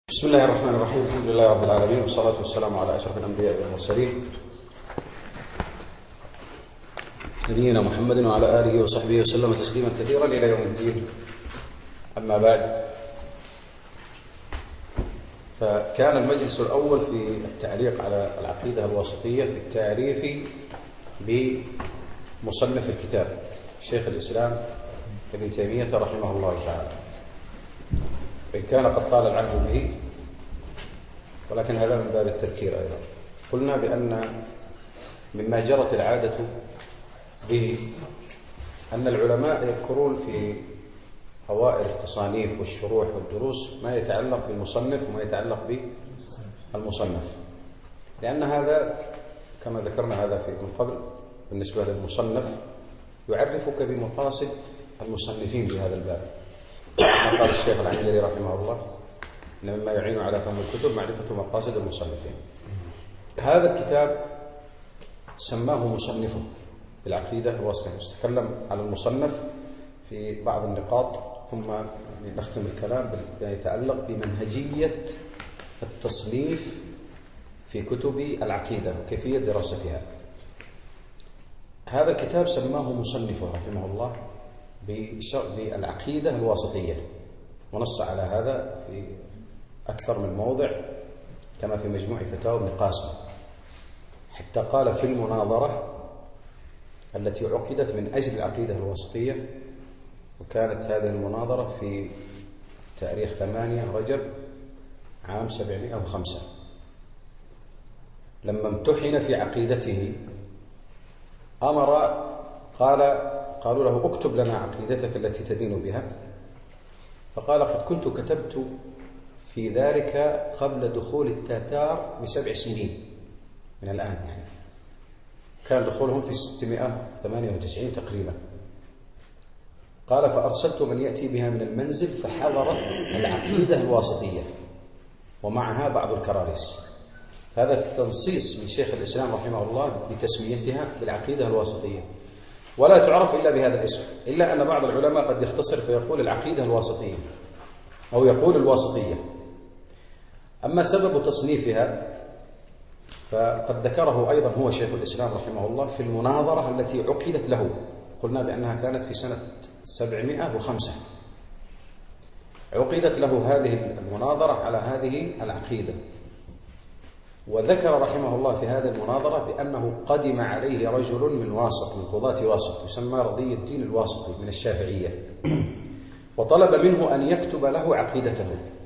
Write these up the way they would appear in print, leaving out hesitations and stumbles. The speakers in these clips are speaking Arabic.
بسم الله الرحمن الرحيم. الحمد لله رب العالمين، والصلاة والسلام على أشرف الأنبياء والمرسلين نبينا محمد وعلى آله وصحبه وسلم تسليما كثيرا إلى يوم الدين. أما بعد، فكان المجلس الأول في التعليق على العقيدة الواسطية في التعريف بمصنف الكتاب شيخ الإسلام ابن تيمية رحمه الله تعالى، إن كان قد طال العهد به، ولكن هذا من باب التذكير أيضا. قلنا بأن مما جرت العادة به أن العلماء يذكرون في أوائل التصانيف والشروح والدروس ما يتعلق بالمصنف وما يتعلق بالمصنف، لأن هذا كما ذكرنا هذا من قبل بالنسبة للمصنف يعرفك بمقاصد المصنفين في هذا الباب. كما قال الشيخ العنجري رحمه الله إن مما يعين على فهم الكتب معرفة مقاصد المصنفين. هذا الكتاب سماه مصنفه بالعقيدة الواسطية. نتكلم على المصنف في بعض النقاط ثم نختم الكلام بما يتعلق بمنهجية التصنيف في كتب العقيدة وكيفية دراستها. هذا الكتاب سماه مصنفه رحمه الله بالعقيدة الواسطية، ونص على هذا في أكثر من موضع كما في مجموع فتاوى ابن قاسم، حتى قال في المناظرة التي عقدت من أجل العقيدة الواسطية، وكانت هذه المناظرة في تاريخ 8 رجب عام 705، لما امتحن في عقيدته قالوا له اكتب لنا عقيدتك التي تدين بها، فقال قد كنت كتبت في ذلك قبل دخول التتار ب7 سنين من الآن، يعني كان دخولهم في 698 تقريبا. قال فأرسلت من يأتي بها من المنزل فحضرت العقيدة الواسطية ومعها بعض الكراريس. هذا تنصيص من شيخ الإسلام رحمه الله بتسميتها بالعقيدة الواسطية، ولا تعرف إلا بهذا الاسم، إلا أن بعض العلماء قد يختصر فيقول العقيدة الواسطية أو يقول الواسطية. أما سبب تصنيفها فقد ذكره أيضا هو شيخ الإسلام رحمه الله في المناظرة التي عقدت له. قلنا بأنها كانت في سنة 705، عقدت له هذه المناظرة على هذه العقيدة. وذكر رحمه الله في هذه المناظرة بأنه قدم عليه رجل من واسط، من قضاة واسط، يسمى رضي الدين الواسطي من الشافعية، وطلب منه أن يكتب له عقيدته،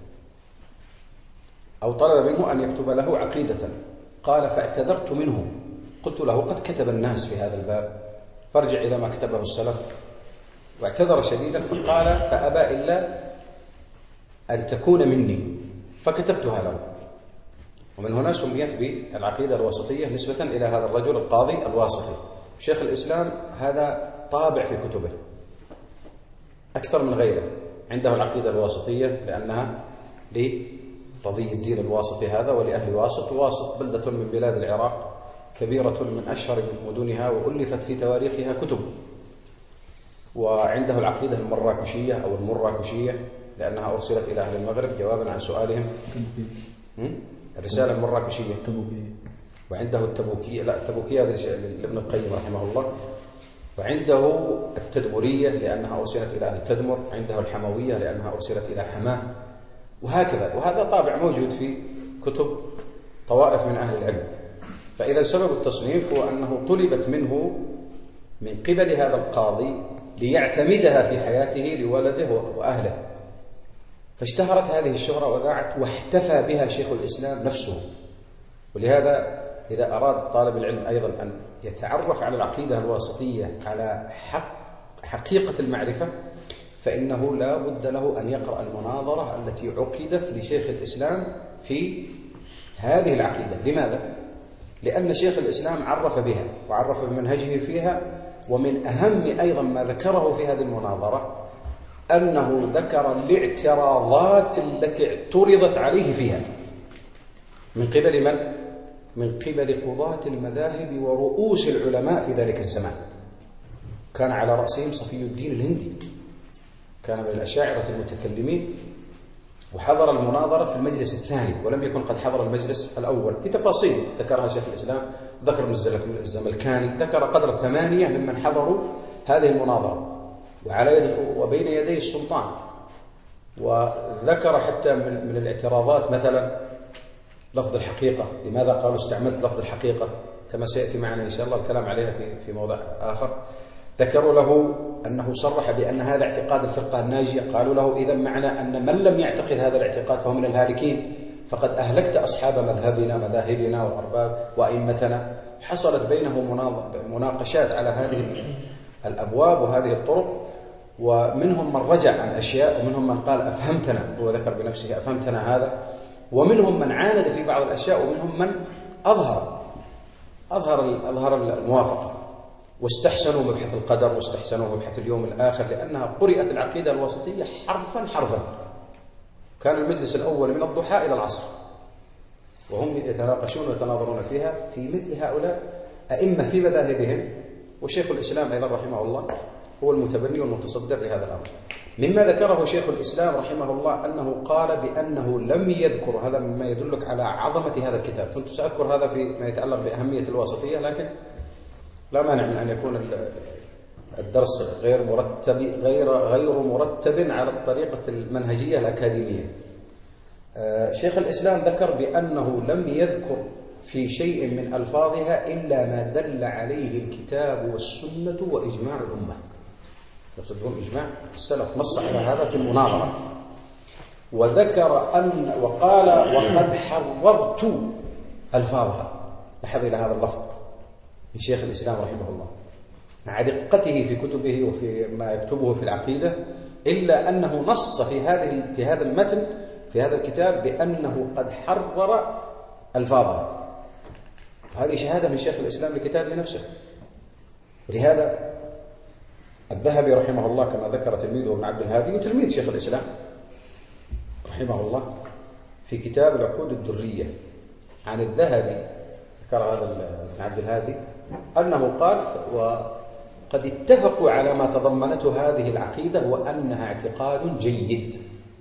أو طلب منه أن يكتب له عقيدة. قال فاعتذرت منه، قلت له قد كتب الناس في هذا الباب، فارجع إلى ما كتبه السلف. واعتذر شديدا، فقال فأبى إلا أن تكون مني، فكتبتها له. ومن هنا سميت بالعقيدة الواسطية نسبة إلى هذا الرجل القاضي الواسطي. شيخ الإسلام هذا طابع في كتبه أكثر من غيره، عنده العقيدة الواسطية لأنها لرضي الدين الواسطي هذا ولأهل واسط. واسط بلدة من بلاد العراق كبيرة من أشهر مدنها، وألفت في تواريخها كتب. وعنده العقيدة المراكشية أو المراكشية لأنها أرسلت إلى أهل المغرب جوابا عن سؤالهم، الرسالة المراكشية. وعنده التبوكية، لا التبوكية هذا لابن القيم رحمه الله. وعنده التدمرية لأنها أرسلت إلى أهل تدمر. عنده الحموية لأنها أرسلت إلى حماه، وهكذا. وهذا طابع موجود في كتب طوائف من أهل العلم. فإذا سبب التصنيف هو أنه طلبت منه من قبل هذا القاضي ليعتمدها في حياته لولده وأهله، فاشتهرت هذه الشهرة وذاعت، واحتفى بها شيخ الإسلام نفسه. ولهذا إذا أراد طالب العلم أيضا أن يتعرف على العقيدة الواسطية على حقيقة المعرفة، فإنه لا بد له أن يقرأ المناظرة التي عقدت لشيخ الإسلام في هذه العقيدة. لماذا؟ لأن شيخ الإسلام عرف بها وعرف بمنهجه فيها. ومن أهم أيضا ما ذكره في هذه المناظرة أنه ذكر الاعتراضات التي اعترضت عليه فيها من قبل من؟ من قبل قضاة المذاهب ورؤوس العلماء في ذلك الزمان. كان على رأسهم صفي الدين الهندي، كان من الأشاعرة المتكلمين، وحضر المناظرة في المجلس الثاني ولم يكن قد حضر المجلس الأول في تفاصيل ذكرها شيخ الإسلام، ذكر ابن الزملكاني، ذكر قدر 8 ممن حضروا هذه المناظرة وعلى يد وبين يدي السلطان. وذكر حتى من الاعتراضات مثلا لفظ الحقيقة، لماذا قالوا استعملت لفظ الحقيقة، كما سيأتي معنا إن شاء الله الكلام عليها في موضع آخر. ذكروا له أنه صرح بأن هذا اعتقاد الفرقة الناجية، قالوا له إذا معنى أن من لم يعتقد هذا الاعتقاد فهو من الهالكين، فقد أهلكت أصحاب مذاهبنا وأرباب وأئمتنا. حصلت بينهم مناقشات على هذه الأبواب وهذه الطرق، ومنهم من رجع عن أشياء ومنهم من قال أفهمتنا، هو ذكر بنفسه أفهمتنا هذا، ومنهم من عاند في بعض الأشياء، ومنهم من أظهر الموافقة، واستحسنوا مبحث القدر واستحسنوا مبحث اليوم الآخر، لأنها قرأت العقيدة الوسطية حرفا. كان المجلس الأول من الضحى إلى العصر وهم يتناقشون ويتناظرون فيها في مثل هؤلاء أئمة في مذاهبهم. وشيخ الإسلام أيضا رحمه الله هو المتبني والمتصدر لهذا الأمر. مما ذكره شيخ الإسلام رحمه الله أنه قال بأنه لم يذكر، هذا مما يدلك على عظمة هذا الكتاب. كنت سأذكر هذا فيما يتعلق بأهمية الوسطية، لكن لا مانع من أن يكون الدرس غير مرتب على الطريقة المنهجية الأكاديمية. شيخ الإسلام ذكر بأنه لم يذكر في شيء من ألفاظها إلا ما دل عليه الكتاب والسنة وإجماع الأمة. يقصدون إجماع السلف، نص على هذا في المناظرة. وذكر وقال وقد حررت ألفاظها. لاحظ إلى هذا اللفظ من شيخ الإسلام رحمه الله مع دقته في كتبه وفي ما يكتبه في العقيدة، إلا أنه نص في هذا المتن في هذا الكتاب بأنه قد حرر ألفاظها. هذه شهادة من شيخ الإسلام لكتابه نفسه. ولهذا الذهبي رحمه الله كما ذكر تلميذه ابن عبد الهادي وتلميذ شيخ الإسلام رحمه الله في كتاب العقود الدرية عن الذهبي، ذكر هذا ابن عبد الهادي أنه قال وقد اتفقوا على ما تضمنته هذه العقيدة وأنها اعتقاد جيد.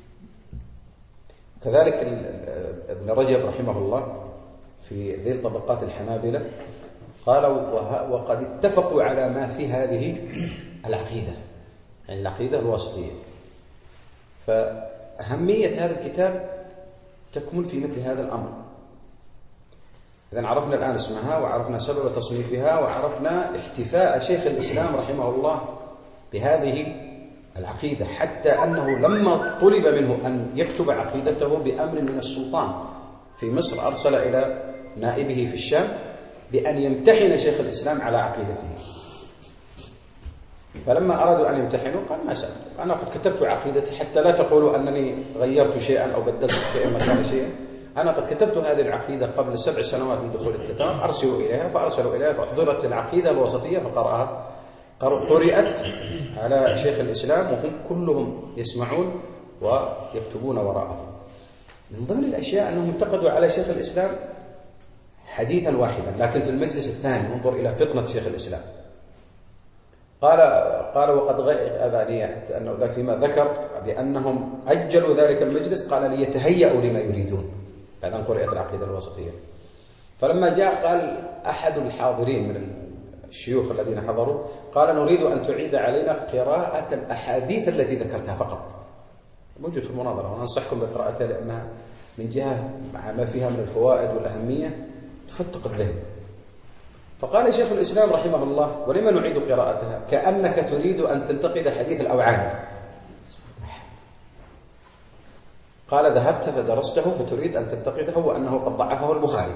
كذلك ابن رجب رحمه الله في ذيل طبقات الحنابلة قال وقد اتفقوا على ما في هذه العقيدة، يعني العقيدة الواسطية. فأهمية هذا الكتاب تكمن في مثل هذا الأمر. إذن عرفنا الآن اسمها وعرفنا سبب تصنيفها وعرفنا احتفاء شيخ الإسلام رحمه الله بهذه العقيدة، حتى أنه لما طلب منه أن يكتب عقيدته بأمر من السلطان في مصر أرسل إلى نائبه في الشام بأن يمتحن شيخ الإسلام على عقيدته. فلما أرادوا أن يمتحنوا قال ما سألت، أنا قد كتبت عقيدتي حتى لا تقولوا أنني غيرت شيئا أو بدلت شيئا مكان شيئا، أنا قد كتبت هذه العقيدة قبل 7 سنوات من دخول التتار، أرسلوا إليها. فأرسلوا إليها فأحضرت العقيدة الوسطية فقرأها، قرأت على شيخ الإسلام وهم كلهم يسمعون ويكتبون وراءه. من ضمن الأشياء أنهم انتقدوا على شيخ الإسلام حديثا واحدا، لكن في المجلس الثاني انظر إلى فطنة شيخ الإسلام. قال وقد أنه ذاك فيما ذكر بأنهم أجلوا ذلك المجلس قال ليتهيأوا لما يريدون بعد أن قرأت العقيدة الوسطية. فلما جاء قال أحد الحاضرين من الشيوخ الذين حضروا قال نريد أن تعيد علينا قراءة الأحاديث التي ذكرتها فقط. موجود في المناظرة وأنصحكم بقراءتها لأنها من جهة مع ما فيها من الفوائد والأهمية تفتق الذهن. فقال شيخ الإسلام رحمه الله ولما نعيد قراءتها؟ كأنك تريد أن تنتقد حديث الأوعان. قال ذهبت فدرسته فتريد أن تنتقده وأنه قد ضعفه البخاري.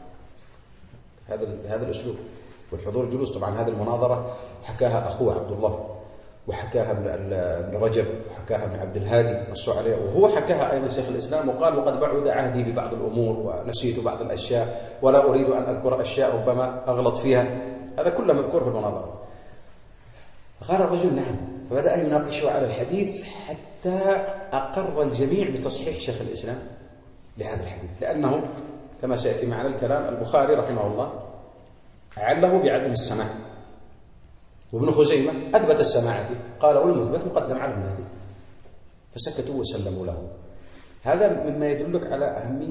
هذا الأسلوب والحضور الجلوس. طبعا هذه المناظرة حكاها أخوه عبد الله وحكاها ابن رجب وحكاها ابن عبد الهادي نصوا عليه، وهو حكاها أيضا شيخ الإسلام وقال وقد بعد عهدي ببعض الأمور ونسيت بعض الأشياء ولا أريد أن أذكر أشياء ربما أغلط فيها. هذا كله مذكور في المناظرة. فقال الرجل نعم، فبدأ يناقشه على الحديث حتى أقر الجميع بتصحيح شيخ الإسلام لهذا الحديث، لأنه كما سيأتي معنا الكلام البخاري رحمه الله عله بعدم السماع، وابن خزيمة أثبت السماع فيه، قال والمثبت مقدم على المهدي، فسكتوا وسلموا له. هذا مما يدلك على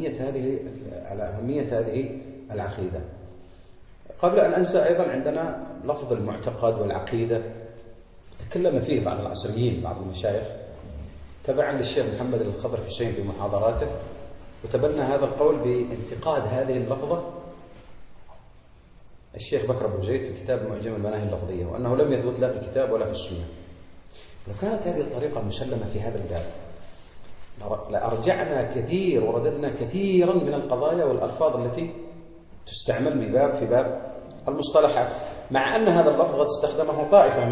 أهمية هذه العقيدة. قبل أن أنسى، أيضا عندنا لفظ المعتقد والعقيدة تكلم فيه بعض العصريين، بعض المشايخ، تبعا للشيخ محمد الخضر حسين في محاضراته، وتبنى هذا القول بانتقاد هذه اللفظة الشيخ بكر أبو زيد في كتاب معجم المناهي اللفظية، وأنه لم يثبت لا في الكتاب ولا في السنة. لو كانت هذه الطريقة مسلمة في هذا الباب لأرجعنا كثير ورددنا كثيرا من القضايا والألفاظ التي تستعمل في باب المصطلحات، مع أن هذا اللفظ قد استخدمه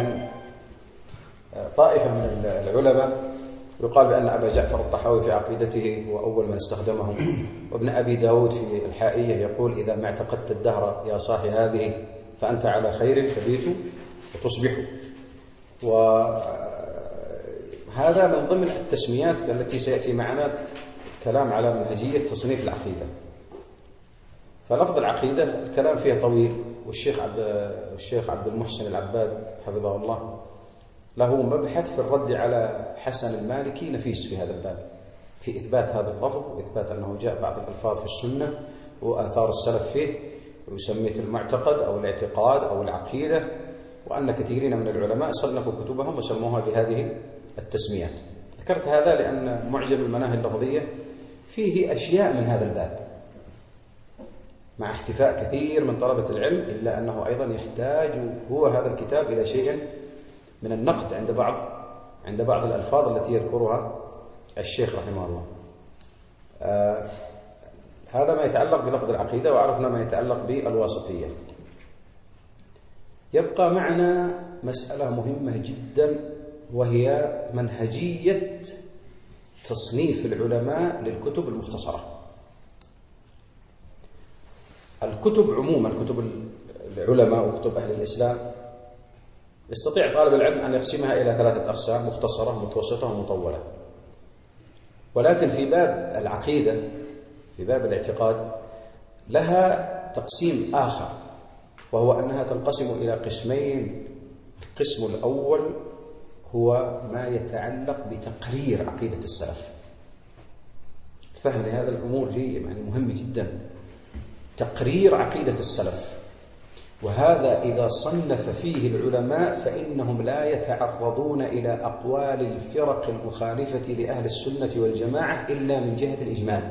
طائفة من العلماء. يقال بأن أبا جعفر الطحاوي في عقيدته هو أول من استخدمه، وابن أبي داود في الحائية يقول: إذا ما اعتقدت الدهر يا صاحي هذه فأنت على خير تبيت وتصبح. وهذا من ضمن التسميات التي سيأتي معنا الكلام على منهجية تصنيف العقيدة. فلفظ العقيدة الكلام فيه طويل، والشيخ عبد المحسن العباد حفظه الله له مبحث في الرد على حسن المالكي نفيس في هذا الباب، في إثبات هذا اللفظ وإثبات أنه جاء بعض الألفاظ في السنة وآثار السلف فيه، ويسميه المعتقد أو الاعتقاد أو العقيدة، وأن كثيرين من العلماء صنفوا كتبهم وسموها بهذه التسميات. ذكرت هذا لأن معجم المناهي اللفظية فيه أشياء من هذا الباب، مع احتفاء كثير من طلبة العلم، إلا أنه أيضا يحتاج هو هذا الكتاب إلى شيء من النقد عند بعض الألفاظ التي يذكرها الشيخ رحمه الله. هذا ما يتعلق بلفظ العقيدة، وعرفنا ما يتعلق بالواسطية. يبقى معنا مسألة مهمة جدا، وهي منهجية تصنيف العلماء للكتب المختصرة. الكتب عموما، كتب العلماء وكتب أهل الإسلام، يستطيع طالب العلم أن يقسمها إلى 3 أقسام: مختصرة، متوسطة، ومطولة. ولكن في باب العقيدة، في باب الاعتقاد، لها تقسيم آخر، وهو أنها تنقسم إلى قسمين. القسم الأول هو ما يتعلق بتقرير عقيدة السلف. الفهم لهذا الأمور يعني مهم جدا، تقرير عقيدة السلف. وهذا إذا صنف فيه العلماء فإنهم لا يتعرضون إلى أقوال الفرق المخالفة لأهل السنة والجماعة إلا من جهة الإجمال.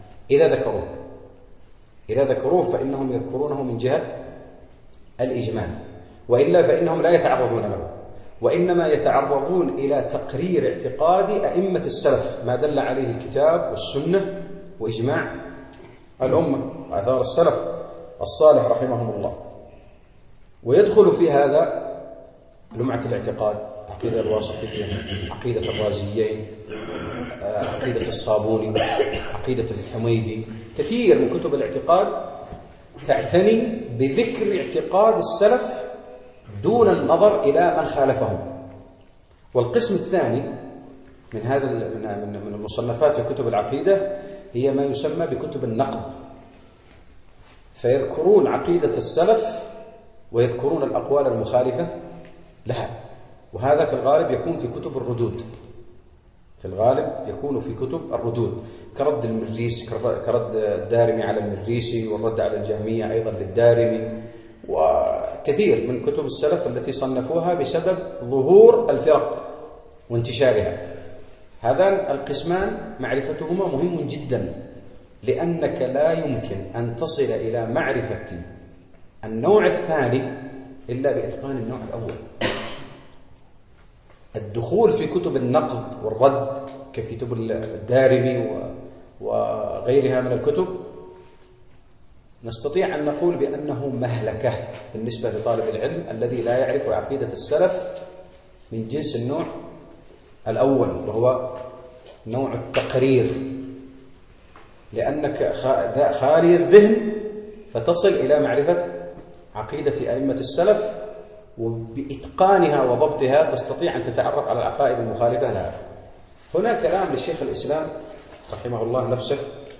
إذا ذكروه فإنهم يذكرونه من جهة الإجمال، وإلا فإنهم لا يتعرضون له، وإنما يتعرضون إلى تقرير اعتقاد أئمة السلف، ما دل عليه الكتاب والسنة وإجماع الأمة وآثار السلف الصالح رحمهم الله. ويدخل في هذا لمعة الاعتقاد، عقيدة الواسطية، عقيدة الرازيين، عقيدة الصابوني، عقيدة الحميدي. كثير من كتب الاعتقاد تعتني بذكر اعتقاد السلف دون النظر إلى من خالفهم. والقسم الثاني من هذا من المصنفات في كتب العقيدة هي ما يسمى بكتب النقد، فيذكرون عقيدة السلف ويذكرون الأقوال المخالفة لها. وهذا في الغالب يكون في كتب الردود، كرد المريسي، كرد الدارمي على المريسي، والرد على الجهمية أيضا للدارمي، وكثير من كتب السلف التي صنفوها بسبب ظهور الفرق وانتشارها. هذان القسمان معرفتهما مهم جدا، لأنك لا يمكن أن تصل إلى معرفة النوع الثاني إلا بإتقان النوع الأول. الدخول في كتب النقد والرد ككتب الدارمي وغيرها من الكتب نستطيع أن نقول بأنه مهلكة بالنسبة لطالب العلم الذي لا يعرف عقيدة السلف من جنس النوع الأول، وهو نوع التقرير، لأنك خالي الذهن فتصل إلى معرفة عقيدة أئمة السلف، وبإتقانها وضبطها تستطيع أن تتعرف على العقائد المخالفة لها. هنا كلام للشيخ الإسلام رحمه الله نفسه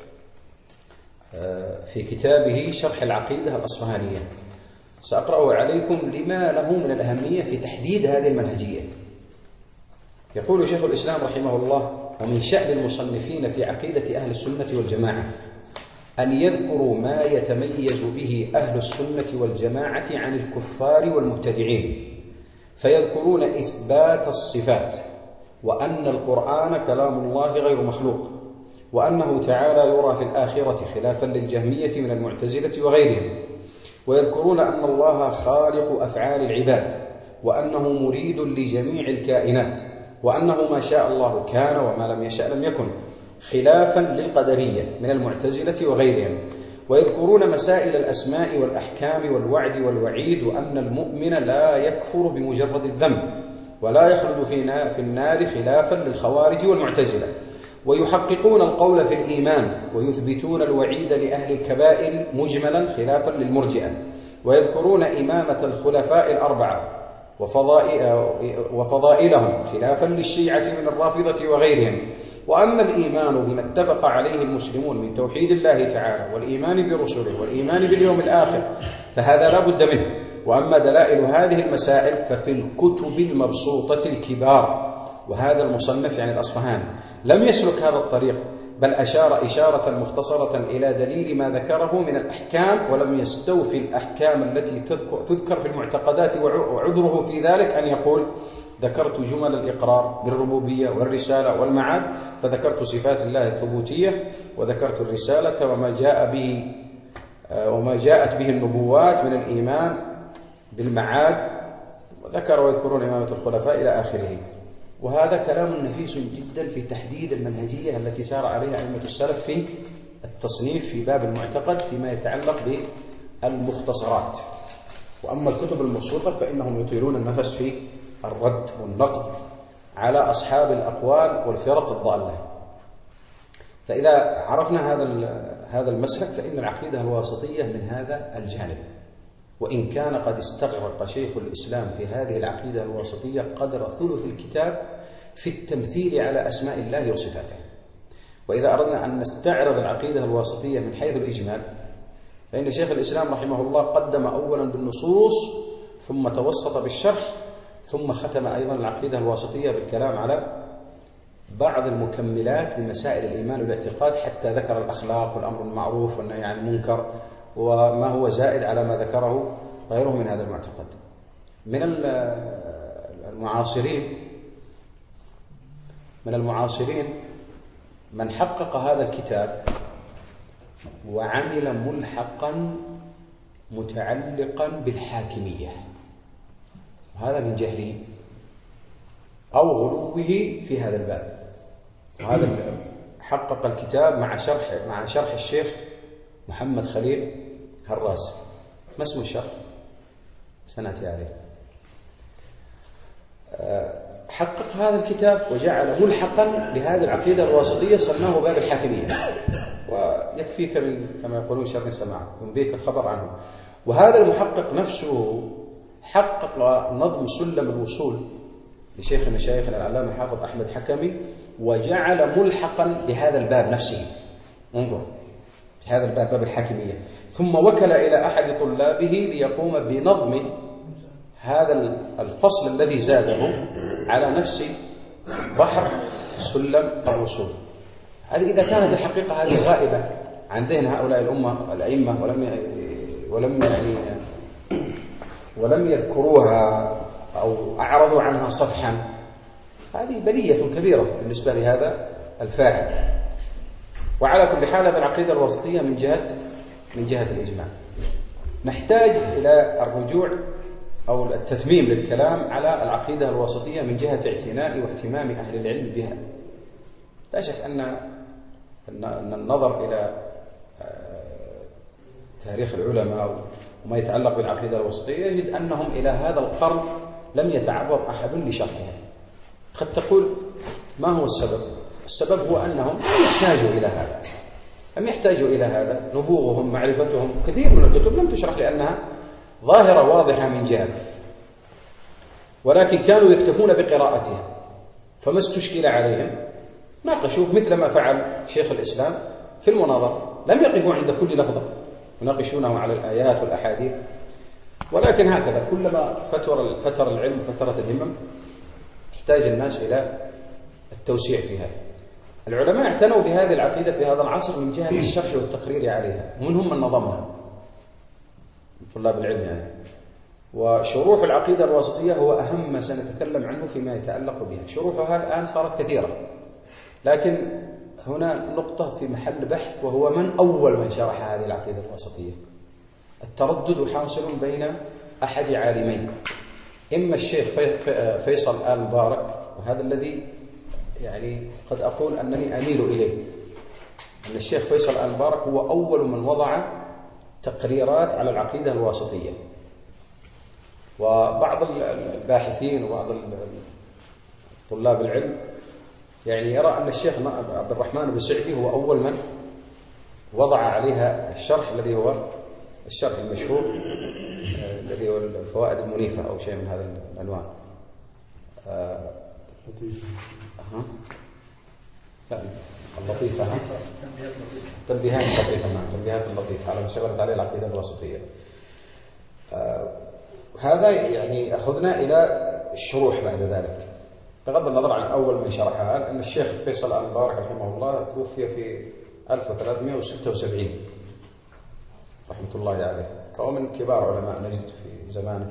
في كتابه شرح العقيدة الأصفهانية، سأقرأه عليكم لما له من الأهمية في تحديد هذه المنهجية. يقول شيخ الإسلام رحمه الله: ومن شأن المصنفين في عقيدة أهل السنة والجماعة أن يذكروا ما يتميز به أهل السنة والجماعة عن الكفار والمبتدعين، فيذكرون إثبات الصفات، وأن القرآن كلام الله غير مخلوق، وأنه تعالى يرى في الآخرة خلافا للجهمية من المعتزلة وغيرهم، ويذكرون أن الله خالق أفعال العباد، وأنه مريد لجميع الكائنات، وأنه ما شاء الله كان وما لم يشأ لم يكن، خلافا للقدرية من المعتزلة وغيرهم. ويذكرون مسائل الأسماء والأحكام والوعد والوعيد، وأن المؤمن لا يكفر بمجرد الذنب ولا يخلد في النار خلافا للخوارج والمعتزلة. ويحققون القول في الإيمان، ويثبتون الوعيد لأهل الكبائر مجملا خلافا للمرجئة. ويذكرون إمامة الخلفاء الأربعة وفضائلهم خلافا للشيعة من الرافضة وغيرهم. وأما الإيمان بما اتفق عليه المسلمون من توحيد الله تعالى والإيمان برسله والإيمان باليوم الآخر فهذا لا بد منه. وأما دلائل هذه المسائل ففي الكتب المبسوطة الكبار. وهذا المصنف يعني الأصفهاني لم يسلك هذا الطريق، بل أشار إشارة مختصرة إلى دليل ما ذكره من الأحكام، ولم يستوفي الأحكام التي تذكر في المعتقدات. وعذره في ذلك أن يقول: ذكرت جمل الإقرار بالربوبية والرسالة والمعاد، فذكرت صفات الله الثبوتية، وذكرت الرسالة وما جاءت به النبوات من الإيمان بالمعاد، ويذكرون إمامة الخلفاء إلى آخره. وهذا كلام نفيس جدا في تحديد المنهجية التي سار عليها أئمة السلف في التصنيف في باب المعتقد فيما يتعلق بالمختصرات. وأما الكتب المبسوطة فإنهم يطيلون النفس في الرد والنقد على أصحاب الأقوال والفرق الضالة. فإذا عرفنا هذا المسلك فإن العقيدة الواسطية من هذا الجانب، وإن كان قد استغرق شيخ الإسلام في هذه العقيدة الواسطية قدر ثلث الكتاب في التمثيل على أسماء الله وصفاته. وإذا أردنا أن نستعرض العقيدة الواسطية من حيث الإجمال فإن شيخ الإسلام رحمه الله قدم أولا بالنصوص، ثم توسط بالشرح، ثم ختم أيضا العقيدة الواسطية بالكلام على بعض المكملات لمسائل الإيمان والاعتقاد، حتى ذكر الأخلاق والأمر المعروف والنهي عن المنكر وما هو زائد على ما ذكره غيره من هذا المعتقد. من المعاصرين من حقق هذا الكتاب وعمل ملحقا متعلقا بالحاكمية، وهذا من جهله أو غلوه في هذا الباب. وهذا حقق الكتاب مع شرح الشيخ محمد خليل هراس. ما اسم الشرح؟ سنأتي عليه. حقق هذا الكتاب وجعل ملحقا لهذه العقيدة الواسطية، سماه باب الحاكمية، ويكفيك كما يقولون شر سماع ينبيك الخبر عنه. وهذا المحقق نفسه حقق نظم سلم الوصول لشيخ مشايخنا العلامة حافظ أحمد حكمي، وجعل ملحقا لهذا الباب نفسه. انظر هذا الباب، باب الحاكمية، ثم وكل إلى أحد طلابه ليقوم بنظم هذا الفصل الذي زاده على نفس بحر سلم الوصول. هذه إذا كانت الحقيقة هذه غائبة عن ذهن هؤلاء الأئمة ولم يذكروها أو أعرضوا عنها صفحا، هذه بلية كبيرة بالنسبة لهذا الفاعل. وعلى كل حال هذه العقيدة الوسطية من جهة الإجماع. نحتاج إلى الرجوع أو التتميم للكلام على العقيدة الوسطية من جهة اعتناء واهتمام أهل العلم بها. لا شك أن النظر إلى تاريخ العلماء وما يتعلق بالعقيدة الوسطية يجد أنهم إلى هذا القرن لم يتعرض أحد لشرحها. قد تقول ما هو السبب؟ السبب هو أنهم لم يحتاجوا إلى هذا. نبوغهم، معرفتهم، كثير من الكتب لم تشرح لأنها ظاهرة واضحة من جهة، ولكن كانوا يكتفون بقراءتها، فما استشكل عليهم ناقشوه مثل ما فعل شيخ الإسلام في المناظرة. لم يقفوا عند كل لفظة يناقشونه على الآيات والأحاديث، ولكن هكذا كلما فتر العلم فترة الهمم احتاج الناس إلى التوسيع فيها. العلماء اعتنوا بهذه العقيدة في هذا العصر من جهة الشرح والتقرير عليها، ومنهم من نظمها طلاب العلم يعني. وشروح العقيدة الواسطية هو أهم ما سنتكلم عنه فيما يتعلق بها. شروحها الآن صارت كثيرة، لكن هنا نقطة في محل بحث، وهو من أول من شرح هذه العقيدة الواسطية. التردد حاصل بين أحد عالمين، إما الشيخ فيصل آل مبارك، وهذا الذي يعني قد أقول أنني أميل إليه، أن الشيخ فيصل آل مبارك هو أول من وضع تقريرات على العقيدة الواسطية. وبعض الباحثين وبعض طلاب العلم يعني يرى أن الشيخ عبد الرحمن بن سعدي هو أول من وضع عليها الشرح، الذي هو الشرح المشهور الذي هو الفوائد المنيفة أو شيء من هذا العنوان. لا اللطيفة، تنبيهات لطيفة. نعم، تنبيهات لطيفة على ما اشتغلت عليه العقيدة الواسطية. هذا يعني أخذنا إلى الشروح بعد ذلك، بغض النظر عن أول من شرحها. أن الشيخ فيصل آل مبارك رحمه الله توفي في 1376 رحمة الله عليه، فهو من كبار علماء نجد في زمانه.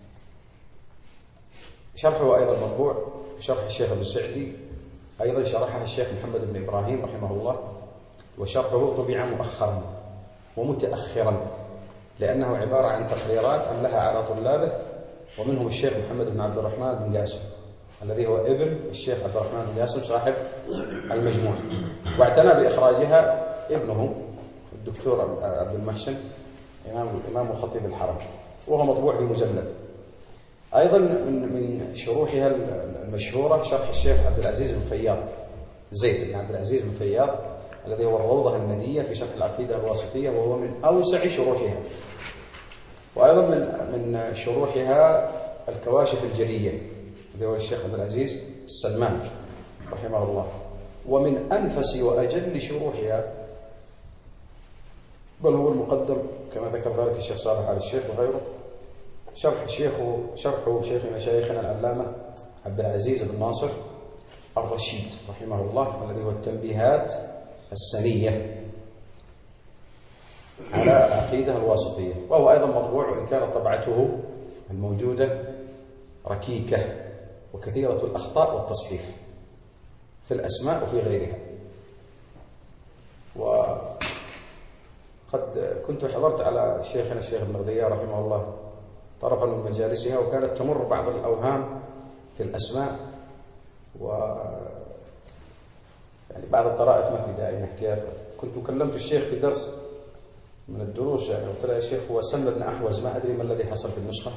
شرحه أيضا مطبوع، شرح الشيخ ابن سعدي أيضا شرحها الشيخ محمد بن إبراهيم رحمه الله، وشرحه طبع مؤخرا ومتأخرا، لأنه عبارة عن تقريرات أملها على طلابه، ومنهم الشيخ محمد بن عبد الرحمن بن قاسم الذي هو ابن الشيخ عبد الرحمن بن قاسم صاحب المجموع، واعتنى بإخراجها ابنه الدكتور عبد المحسن إمام وخطيب الحرم، وهو مطبوع في مجلد. أيضا من شروحها المشهورة شرح الشيخ عبد العزيز بن فياض، زيد بن عبد العزيز بن فياض، الذي هو الروضة الندية في شرح العقيدة الواسطية، وهو من أوسع شروحها. وأيضا من شروحها الكواشف الجلية، الذي هو الشيخ عبد العزيز السلمان رحمه الله. ومن أنفس وأجل شروحها، بل هو المقدم كما ذكر ذلك الشيخ صالح آل الشيخ وغيره، شرح شيخ مشايخنا العلامة عبد العزيز بن ناصر الرشيد رحمه الله، الذي هو التنبيهات السنية على العقيدة الواسطية، وهو أيضا مطبوع، وإن كانت طبعته الموجودة ركيكة وكثيرة الأخطاء والتصحيف في الأسماء وفي غيرها. وقد كنت حضرت على شيخنا الشيخ ابن غذيان رحمه الله طرفا من مجالسها، وكانت تمر بعض الأوهام في الأسماء، يعني بعض الطرائف ما في داعي نحكيها. كنت كلمت الشيخ في درس من الدروس، يعني قلت له يا شيخ هو سلم بن أحوز ما أدري ما الذي حصل في النسخة،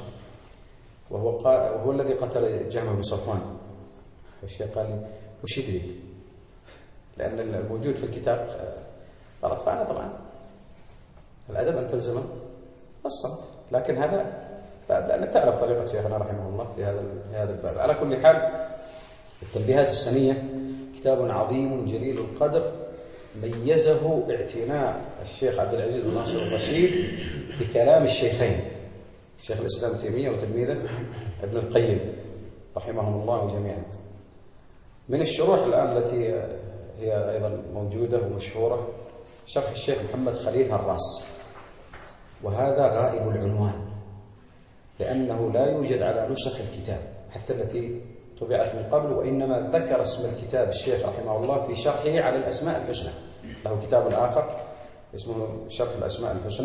وهو الذي قتل جهم بن صفوان. فالشيخ قال لي وش يدري، لأن الموجود في الكتاب غلط. فأنا طبعا الأدب أن تلزمه الصمت، لكن هذا باب، لأنك تعرف طريقة شيخنا رحمه الله في هذا الباب. على كل حال، التنبيهات السنية كتاب عظيم جليل القدر، ميزه اعتناء الشيخ عبد العزيز بن ناصر الرشيد بكلام الشيخين، شيخ الإسلام ابن تيمية وتلميذه ابن القيم رحمهم الله جميعا. من الشروح الآن التي هي أيضا موجودة ومشهورة شرح الشيخ محمد خليل هراس، وهذا غائب العنوان، لأنه لا يوجد على نسخ الكتاب حتى التي طبعت من قبل، وإنما ذكر اسم الكتاب الشيخ رحمه الله في شرحه على الأسماء الحسنى. له كتاب آخر اسمه شرح الأسماء الحسنى،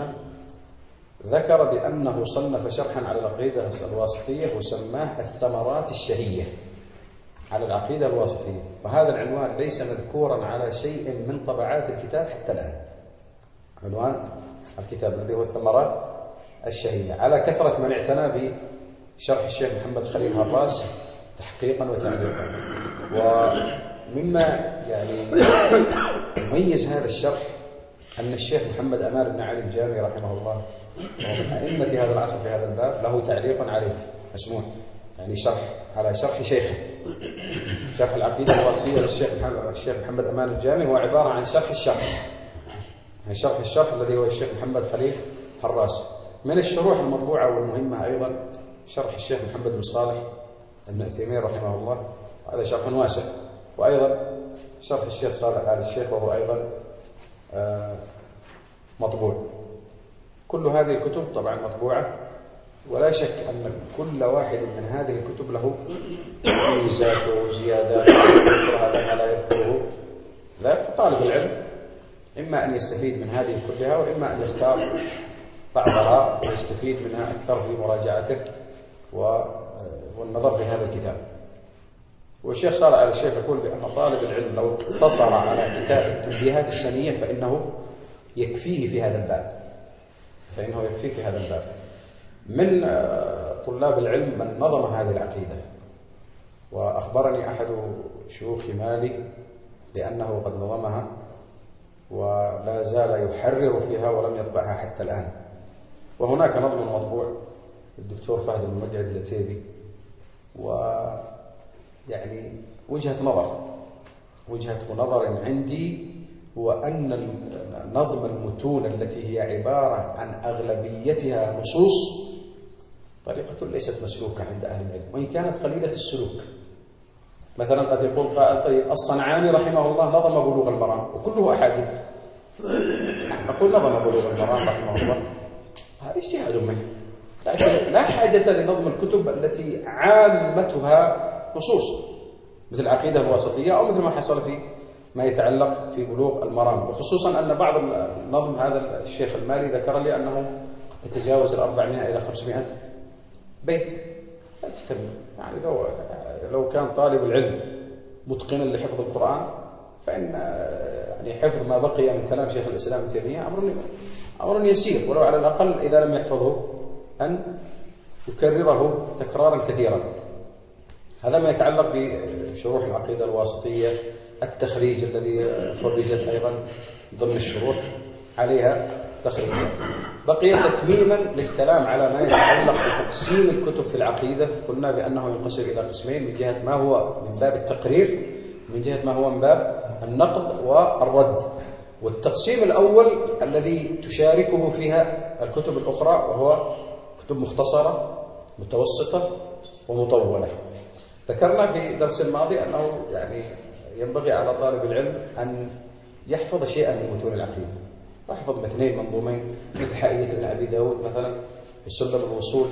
ذكر بأنه صنف شرحا على العقيدة الواسطية وسماه الثمرات الشهية على العقيدة الواسطية، وهذا العنوان ليس مذكورا على شيء من طبعات الكتاب حتى الآن. عنوان الكتاب الذي هو الثمرات الشهية، على كثرة من اعتنى بشرح الشيخ محمد خليل هراس تحقيقا وتعليقا. ومما يعني يميز هذا الشرح أن الشيخ محمد أمان بن علي الجامي رحمه الله، وهو من أئمة هذا العصر في هذا الباب، له تعليق عليه مسموع، يعني شرح على شرح شيخه، شرح العقيدة الواسطية للشيخ محمد أمان الجامي، هو عبارة عن شرح الشرح، يعني شرح الشرح الذي هو الشيخ محمد خليل هراس. من الشروح المطبوعة والمهمة أيضا شرح الشيخ محمد بن صالح ابن عثيمين رحمه الله، هذا شرح واسع. وأيضا شرح الشيخ صالح آل الشيخ، وهو أيضا مطبوع. كل هذه الكتب طبعا مطبوعة، ولا شك أن كل واحد من هذه الكتب له ميزات وزيادات هذا لا يذكره. ذاك طالب العلم إما أن يستفيد من هذه كلها، وإما أن يختار بعضها ويستفيد منها أكثر في مراجعته والنظر في هذا الكتاب. والشيخ صالح آل الشيخ يقول بأن طالب العلم لو اقتصر على كتاب التنبيهات السنية فإنه يكفيه في هذا الباب، من طلاب العلم من نظم هذه العقيدة. وأخبرني أحد شيوخ مالي بأنه قد نظمها ولا زال يحرر فيها ولم يطبعها حتى الآن. وهناك نظم مطبوع الدكتور فهد بن مقعد العتيبي، ويعني وجهة نظر عندي هو أن نظم المتون التي هي عبارة عن أغلبيتها نصوص طريقة ليست مسلوكة عند أهل العلم، وإن كانت قليلة السلوك. مثلا قد يقول قائل طيب الصنعاني رحمه الله نظم بلوغ المرام وكله أحاديث، نقول نظم بلوغ المرام رحمه الله، هذا اجتهاد منه، لكن لا حاجة لنظم الكتب التي عامتها نصوص مثل العقيدة الواسطية، أو مثل ما حصل في ما يتعلق في بلوغ المرام. وخصوصا أن بعض النظم هذا الشيخ المالي ذكر لي أنه تتجاوز 400 إلى 500 بيت. لا تهتم، يعني لو كان طالب العلم متقنا لحفظ القرآن فإن يعني حفظ ما بقي من كلام شيخ الإسلام ابن تيمية أمر يسير، ولو على الأقل إذا لم يحفظه أن يكرره تكرارا كثيرا. هذا ما يتعلق بشروح العقيدة الواسطية. التخريج الذي خرجت أيضا ضمن الشروح عليها تخريج. بقي تتميما للكلام على ما يتعلق بتقسيم الكتب في العقيدة. قلنا بأنه ينقسم إلى قسمين، من جهة ما هو من باب التقرير، من جهة ما هو من باب النقد والرد. والتقسيم الأول الذي تشاركه فيها الكتب الأخرى، وهو كتب مختصرة متوسطة ومطولة. ذكرنا في درس الماضي أنه يعني ينبغي على طالب العلم أن يحفظ شيئا من متون العقيدة، ويحفظ متنين منظومين مثل حائية ابن أبي داود مثلا، السلم الوصول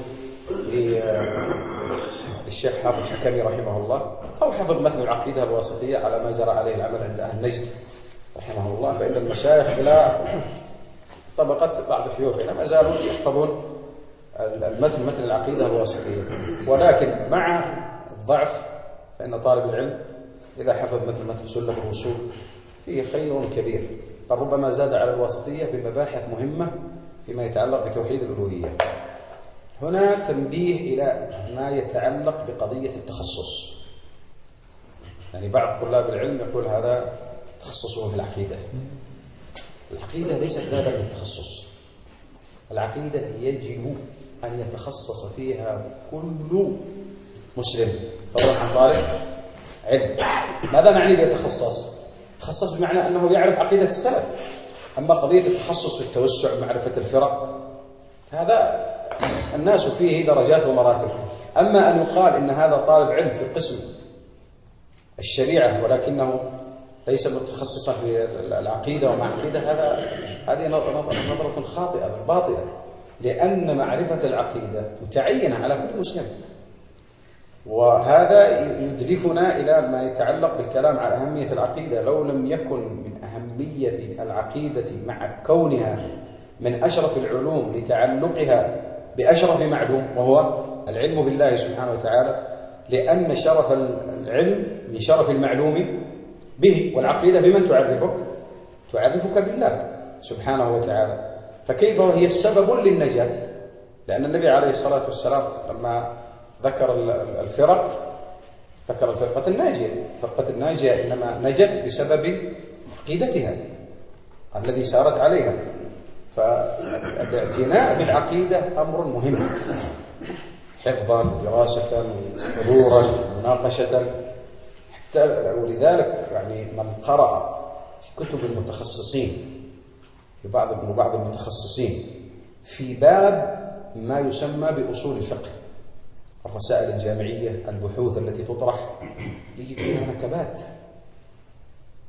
للشيخ حافظ الحكمي رحمه الله، أو حفظ مثل العقيدة الواسطية على ما جرى عليه العمل عند أهل نجد رحمه الله. فإن المشايخ إلى طبقة بعض شيوخنا ما زالوا يحفظون متن العقيدة الواسطية، ولكن مع الضعف فإن طالب العلم إذا حفظ مثل سلم الوصول فيه خير كبير، بل ربما زاد على الواسطية بمباحث مهمة فيما يتعلق بتوحيد الألوهية. هنا تنبيه إلى ما يتعلق بقضية التخصص. يعني بعض طلاب العلم يقول هذا تخصصه في العقيدة. العقيدة ليست بابا للتخصص. العقيدة يجب أن يتخصص فيها كل مسلم فضلا عن طالب علم. ماذا نعني بيتخصص؟ تخصص بمعنى أنه يعرف عقيدة السلف. أما قضية التخصص في التوسع ومعرفة الفرق هذا الناس فيه درجات ومراتب. أما أن يقال إن هذا طالب علم في قسم الشريعة ولكنه ليس متخصصا في العقيدة ومع عقيدة، هذه نظرة خاطئة باطلة، لأن معرفة العقيدة متعينة على كل مسلم. وهذا يدلفنا إلى ما يتعلق بالكلام على أهمية العقيدة. لو لم يكن من أهمية العقيدة مع كونها من أشرف العلوم لتعلقها بأشرف معلوم وهو العلم بالله سبحانه وتعالى، لأن شرف العلم من شرف المعلوم به، والعقيدة بمن تعرفك بالله سبحانه وتعالى. فكيف وهي السبب للنجاة؟ لأن النبي عليه الصلاة والسلام لما ذكر الفرق ذكر الفرقة الناجية. الفرقة الناجية إنما نجت بسبب عقيدتها الذي سارت عليها. فالاعتناء بالعقيدة أمر مهم، حفظا دراسة حضورا مناقشة حتى. ولذلك يعني من قرأ في كتب المتخصصين في بعض المتخصصين في باب ما يسمى بأصول الفقه، الرسائل الجامعية، البحوث التي تطرح، يجد فيها نكبات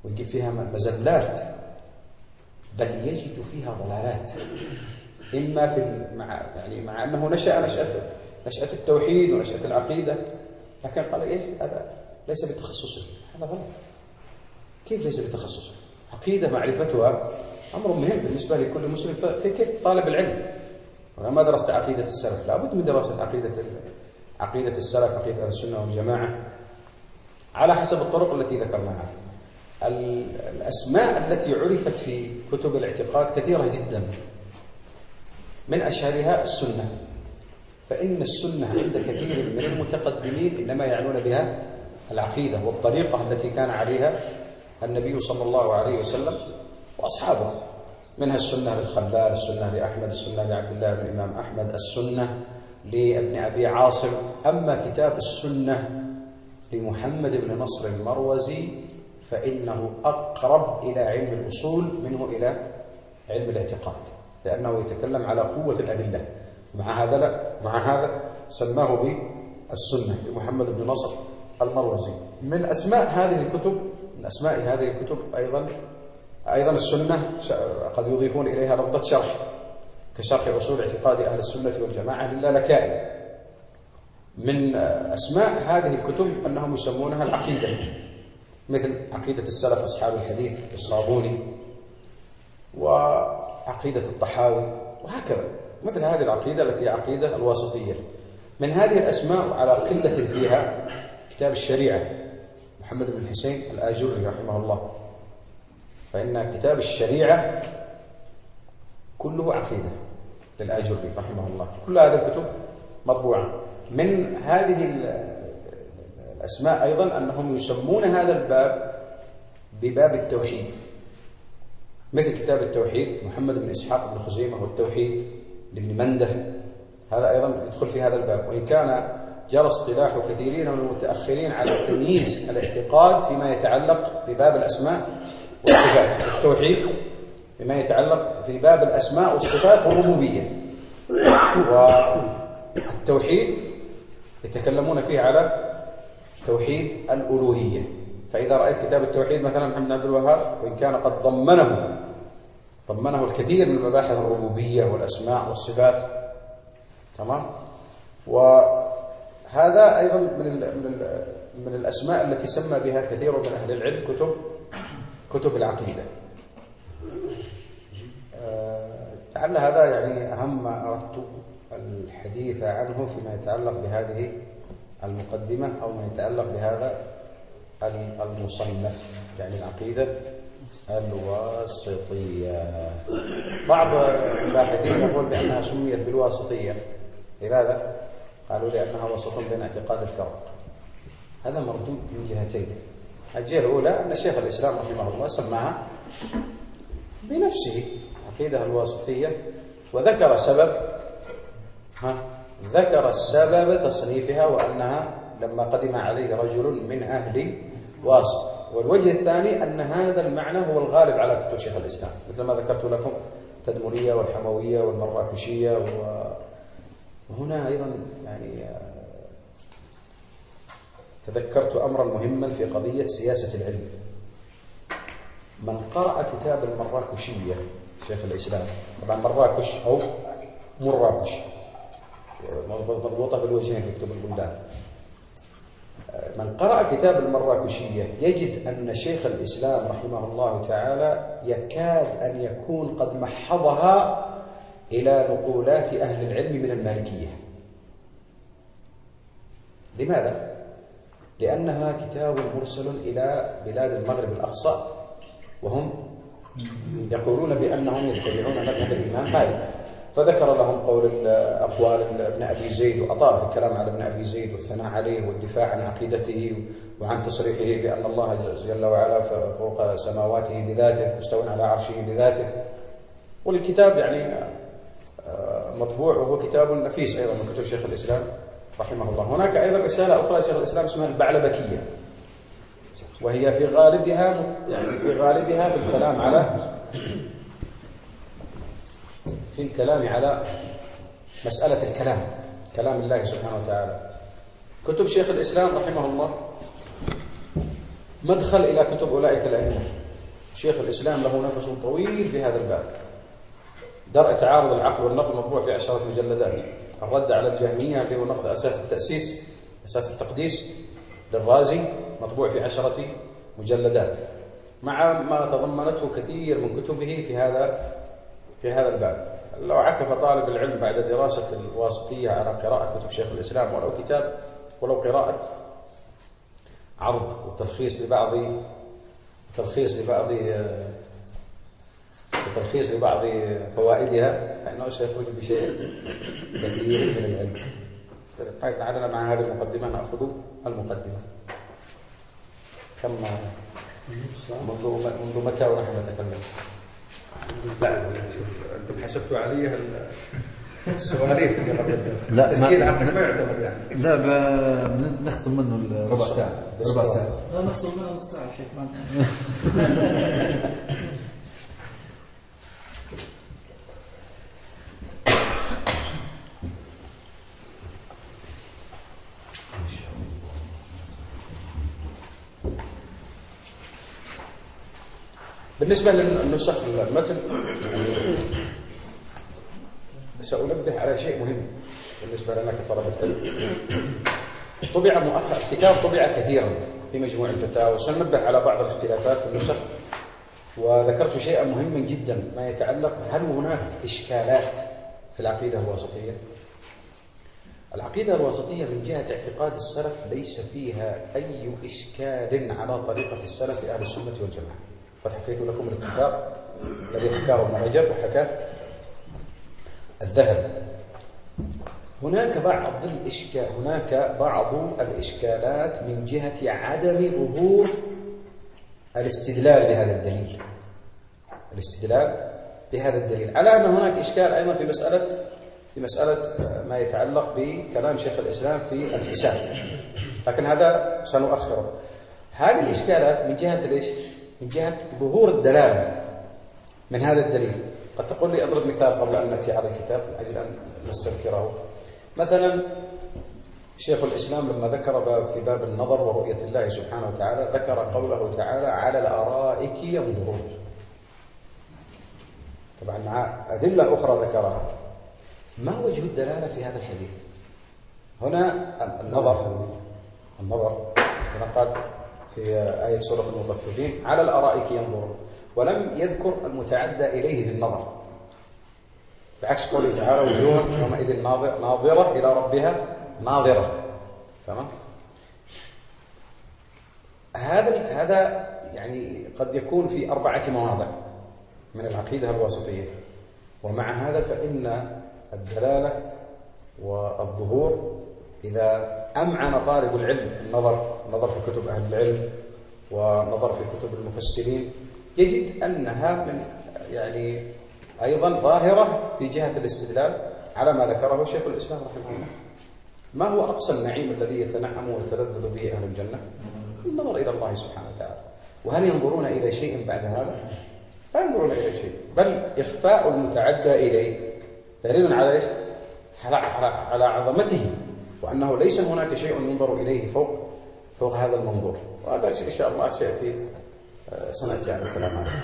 ويجيب فيها مزلات، بل يجد فيها ضلالات، إما في مع أنه نشأة التوحيد ونشأة العقيدة، لكن قال إيش هذا ليس بتخصصه، هذا غلط. كيف ليس بتخصصه؟ عقيدة معرفتها أمر مهم بالنسبة لكل مسلم، في كيف طالب العلم. وأنا ما درست عقيدة السلف، لابد من دراسة عقيدة السلف، عقيدة أهل السنة والجماعة على حسب الطرق التي ذكرناها. الأسماء التي عرفت في كتب الاعتقاد كثيرة جدا، من أشهرها السنة. فإن السنة عند كثير من المتقدمين إنما يعنون بها العقيدة والطريقة التي كان عليها النبي صلى الله عليه وسلم وأصحابه، منها السنة للخلال، السنة لأحمد، السنة لعبد الله بن الإمام أحمد، السنة لابن أبي عاصم. أما كتاب السنة لمحمد بن نصر المروزي فإنه أقرب إلى علم الأصول منه إلى علم الاعتقاد، لأنه يتكلم على قوة الأدلة. مع هذا سماه بالسنة لمحمد بن نصر المروزي. من أسماء هذه الكتب أيضا السنة قد يضيفون إليها لفظة شرح، كشرح أصول اعتقاد أهل السنة والجماعة للالكائي. من أسماء هذه الكتب أنهم يسمونها العقيدة، مثل عقيدة السلف أصحاب الحديث الصابوني، وعقيدة الطحاوي، وهكذا. مثل هذه العقيدة التي هي عقيدة الواسطية. من هذه الأسماء على قلة فيها كتاب الشريعة محمد بن الحسين الآجري رحمه الله، فإن كتاب الشريعة كله عقيدة للآجري رحمه الله. كل هذه الكتب مطبوعة. من هذه الأسماء أيضا أنهم يسمون هذا الباب بباب التوحيد، مثل كتاب التوحيد محمد بن إسحاق بن خزيمة والتوحيد لابن منده، هذا أيضا يدخل في هذا الباب. وإن كان جرى اصطلاح كثيرين من المتأخرين على تمييز الاعتقاد فيما يتعلق بباب الأسماء والصفات، التوحيد فيما يتعلق في باب الأسماء والصفات والربوبية، والتوحيد يتكلمون فيه على توحيد الألوهية. فإذا رأيت كتاب التوحيد مثلا محمد بن عبد الوهاب، وإن كان قد ضمنه الكثير من مباحث الربوبية والأسماء والصفات، تمام. وهذا أيضا من الأسماء التي سمى بها كثير من أهل العلم كتب العقيدة. لعل هذا يعني أهم ما أردت الحديث عنه فيما يتعلق بهذه المقدمة أو ما يتعلق بهذا المصنف، يعني العقيدة الواسطية. بعض الباحثين يقول بأنها سميت بالواسطية. لماذا؟ قالوا لأنها وسط بين اعتقاد الفرق. هذا مردود من جهتين. الجهة الأولى أن شيخ الإسلام رحمه الله سماها بنفسه عقيدة الواسطية، وذكر السبب تصنيفها، وأنها لما قدم عليه رجل من أهل واسط. والوجه الثاني أن هذا المعنى هو الغالب على كتب شيخ الإسلام، مثل ما ذكرت لكم التدمرية والحموية والمراكشية. وهنا أيضا يعني تذكرت أمرا مهما في قضية سياسة العلم. من قرأ كتاب المراكشية شيخ الإسلام، طبعا مراكش أو مراكش مضبوطة بالوجهين في كتب البلدان. من قرأ كتاب المراكشية يجد أن شيخ الإسلام رحمه الله تعالى يكاد أن يكون قد محضها إلى نقولات أهل العلم من المالكية. لماذا؟ لأنها كتاب مرسل إلى بلاد المغرب الأقصى، وهم يقولون بأنهم يتبعون مذهب الإمام مالك، فذكر لهم أقوال ابن أبي زيد، وأطال في الكلام على ابن أبي زيد والثناء عليه والدفاع عن عقيدته وعن تصريحه بأن الله جل وعلا فوق سماواته بذاته مستوى على عرشه بذاته. والكتاب يعني مطبوع، وهو كتاب نفيس أيضا من كتب شيخ الإسلام رحمه الله. هناك أيضا رسالة أخرى شيخ الإسلام اسمها البعلبكية، وهي في غالبها في الكلام على مسألة كلام الله سبحانه وتعالى. كتب شيخ الإسلام رحمه الله مدخل إلى كتب أولئك الأئمة. شيخ الإسلام له نفس طويل في هذا الباب. درء تعارض العقل والنقل مطبوع في 10 مجلدات. الرد على الجهمية اللي هو نقد أساس التأسيس، أساس التقديس للرازي، مطبوع في 10 مجلدات، مع ما تضمنته كثير من كتبه في هذا الباب. لو عكف طالب العلم بعد دراسة الواسطية على قراءة كتب شيخ الإسلام ولو كتاب، ولو قراءة عرض وتلخيص لبعض فوائدها، فإنه سيخرج بشيء كثير من العلم. طيب تعالنا مع هذه المقدمة نأخذ المقدمة. كم منذ متى ونحن نتكلم؟ لا شوف أنتم حسبتوا علي السواليف اللي قبل الدرس. لا تسجيل عقلك ما يعتبر يعني. لا نخصم منه ربع ساعة. لا نخصم منه نص ساعة شيخ. بالنسبة للنسخ المتن سأنبه على شيء مهم بالنسبة لنا كطلبة علم. طبع مؤخر كتاب طبع كثيرا في مجموع الفتاوى، سننبه على بعض الاختلافات في النسخ. وذكرت شيئا مهما جدا ما يتعلق هل هناك إشكالات في العقيدة الواسطية. العقيدة الواسطية من جهة اعتقاد السلف ليس فيها أي إشكال على طريقة السلف أهل السنة والجماعة. قد حكيت لكم الاتفاق الذي حكاه ابن رجب وحكاه الذهبي. هناك بعض الإشكالات من جهة عدم ظهور الاستدلال بهذا الدليل، على أن هناك إشكال أيضا في مسألة ما يتعلق بكلام شيخ الإسلام في الحساب، لكن هذا سنؤخره. هذه الإشكالات من جهة ليش؟ من جهة ظهور الدلالة من هذا الدليل. قد تقول لي أضرب مثال قبل أن نأتي على الكتاب من أجل أن نستذكره. مثلا شيخ الإسلام لما ذكر في باب النظر ورؤية الله سبحانه وتعالى ذكر قوله تعالى على الأرائك ينظرون، طبعا مع أدلة أخرى ذكرها. ما وجه الدلالة في هذا الحديث؟ هنا النظر هنا قال في آية سورة المطففين على الأرائك ينظرون، ولم يذكر المتعدى إليه بالنظر، بعكس قوله تعالى وجوه يومئذ ناظرة إلى ربها ناظرة. تمام؟ هذا يعني قد يكون في 4 مواضع من العقيدة الواسطية، ومع هذا فإن الدلالة والظهور إذا أمعن طالب العلم النظر في كتب أهل العلم ونظر في كتب المفسرين يجد أنها من يعني أيضا ظاهرة في جهة الاستدلال على ما ذكره شيخ الإسلام رحمه الله. ما هو أقصى النعيم الذي يتنعم ويتلذذ به أهل الجنة؟ النظر إلى الله سبحانه وتعالى. وهل ينظرون إلى شيء بعد هذا؟ لا ينظرون إلى شيء، بل إخفاء المتعدى إليه دليل على إيش؟ على عظمته، وأنه ليس هناك شيء ينظر إليه فوق هذا المنظور. وهذا إن شاء الله سنأتي على الكلام عنه.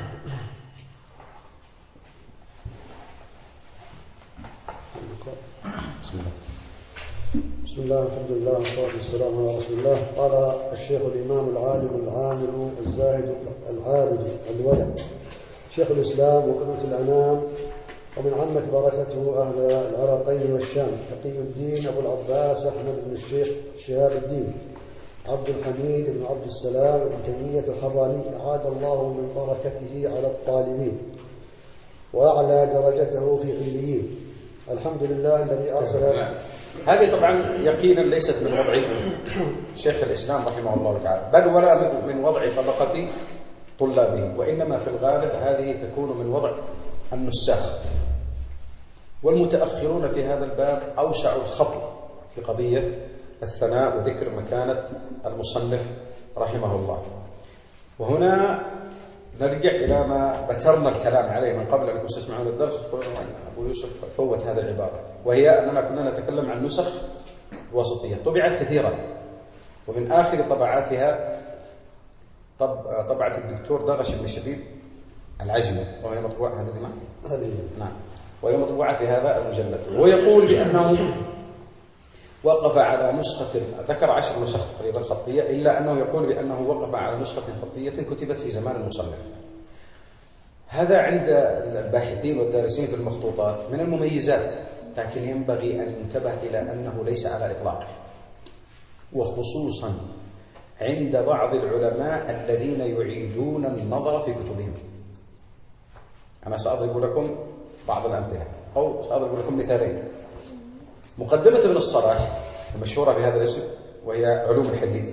بسم الله الحمد لله والصلاة والسلام على رسول الله. قال الشيخ الإمام العالم العامل الزاهد العابد الولع شيخ الإسلام وقدوة الأنام ومن عمت بركته أهل العراقين والشام تقي الدين أبو العباس أحمد بن الشيخ شهاب الدين عبد الحميد بن عبد السلام بن تيمية الحراني أعاد الله من بركته على الطالبين وأعلى درجته في عليين. الحمد لله الذي أرسل. هذه طبعا يقينا ليست من وضع شيخ الإسلام رحمه الله تعالى، بل ولا من وضع طبقة طلابه، وإنما في الغالب هذه تكون من وضع النساخ. والمتأخرون في هذا الباب أوسعوا الخط في قضية الثناء وذكر مكانة المصنف رحمه الله. وهنا نرجع إلى ما بترنا الكلام عليه من قبل أن تسمعون الدرس. أبو يوسف فوت هذه العبارة، وهي أننا كنا نتكلم عن نسخ وسطية طبعت كثيرا، ومن آخر طبعاتها طبعة الدكتور دغش بن شبيب العجمي، وهي مطبوعة هذا الإمام؟ نعم، وهي مطبوعة في هذا المجلد. هو يقول بأنه وقف على نسخة، ذكر 10 نسخ تقريبا خطية، إلا أنه يقول بأنه وقف على نسخة خطية كتبت في زمان المصنف. هذا عند الباحثين والدارسين في المخطوطات من المميزات، لكن ينبغي أن ينتبه إلى أنه ليس على إطلاقه، وخصوصا عند بعض العلماء الذين يعيدون النظر في كتبهم. أنا سأضرب لكم بعض الأمثلة، أو سأضرب لكم مثالين. مقدمة ابن الصلاح المشهورة بهذا الاسم، وهي علوم الحديث.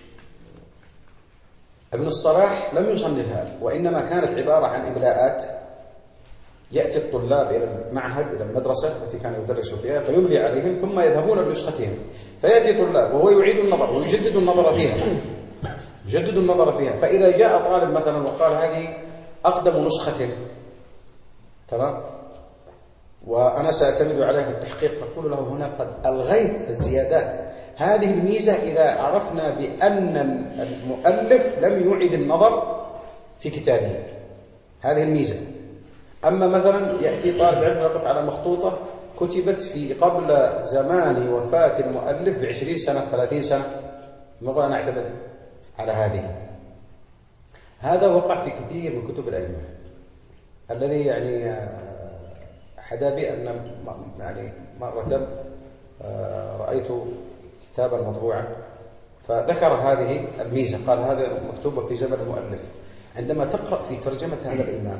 ابن الصلاح لم يصنفها، وإنما كانت عبارة عن إملاءات يأتي الطلاب إلى المعهد، إلى المدرسة التي كان يدرس فيها، فيملي عليهم ثم يذهبون بنسختهم، فيأتي طلاب وهو يعيد النظر ويجدد النظر فيها، يجدد النظر فيها. فإذا جاء طالب مثلا وقال هذه أقدم نسخة، تمام، وأنا سأعتمد عليها في التحقيق، نقول له هنا قد ألغيت الزيادات. هذه الميزة إذا عرفنا بأن المؤلف لم يعد النظر في كتابه، هذه الميزة. أما مثلا يأتي طالب علم يقف على مخطوطة كتبت في قبل زمان وفاة المؤلف ب20 سنة 30 سنة، نقول أنا أعتمد على هذه. هذا وقع في كثير من كتب الأئمة، الذي يعني حدا بي أن يعني مرة رأيت كتابا مطبوعا فذكر هذه الميزة، قال هذا مكتوبة في زمن المؤلف. عندما تقرأ في ترجمة هذا الإمام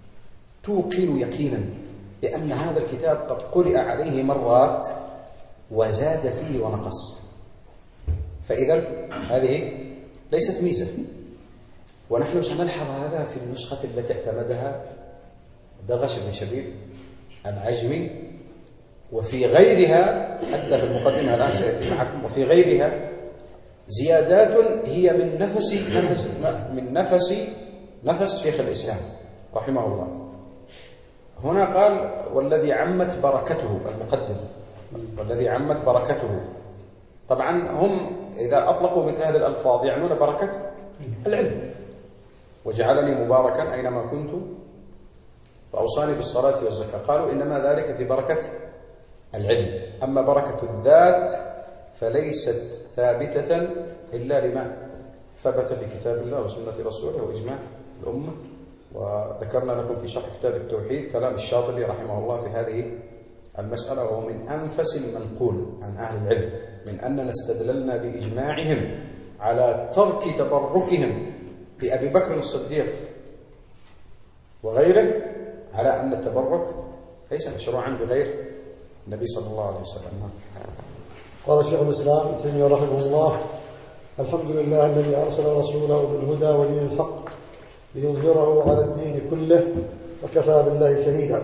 توقن يقينا بأن هذا الكتاب قد قرئ عليه مرات وزاد فيه ونقص، فإذا هذه ليست ميزة. ونحن سنلحظ هذا في النسخة التي اعتمدها دغش بن شبيب العجمي، وفي غيرها حتى في المقدمة الآن سيأتي معكم، وفي غيرها زيادات هي من نفس شيخ الإسلام رحمه الله. هنا قال والذي عمت بركته، المقدم والذي عمت بركته. طبعا هم إذا أطلقوا مثل هذه الألفاظ يعنون بركة العلم، وجعلني مباركا أينما كنت وأوصاني بالصلاة والزكاة. قالوا إنما ذلك في بركة العلم، أما بركة الذات فليست ثابتة إلا لما ثبت في كتاب الله وسنة رسوله وإجماع الأمة. وذكرنا لكم في شرح كتاب التوحيد كلام الشاطبي رحمه الله في هذه المسألة، وهو من أنفس المنقول عن أهل العلم، من أننا استدللنا بإجماعهم على ترك تبركهم بأبي بكر الصديق وغيره، على أن التبرك ليس مشروعا بغير النبي صلى الله عليه وسلم. قال شيخ الإسلام ابن تيمية رحمه الله: الحمد لله الذي أرسل رسوله بالهدى ودين الحق ليظهره على الدين كله وكفى بالله شهيدا.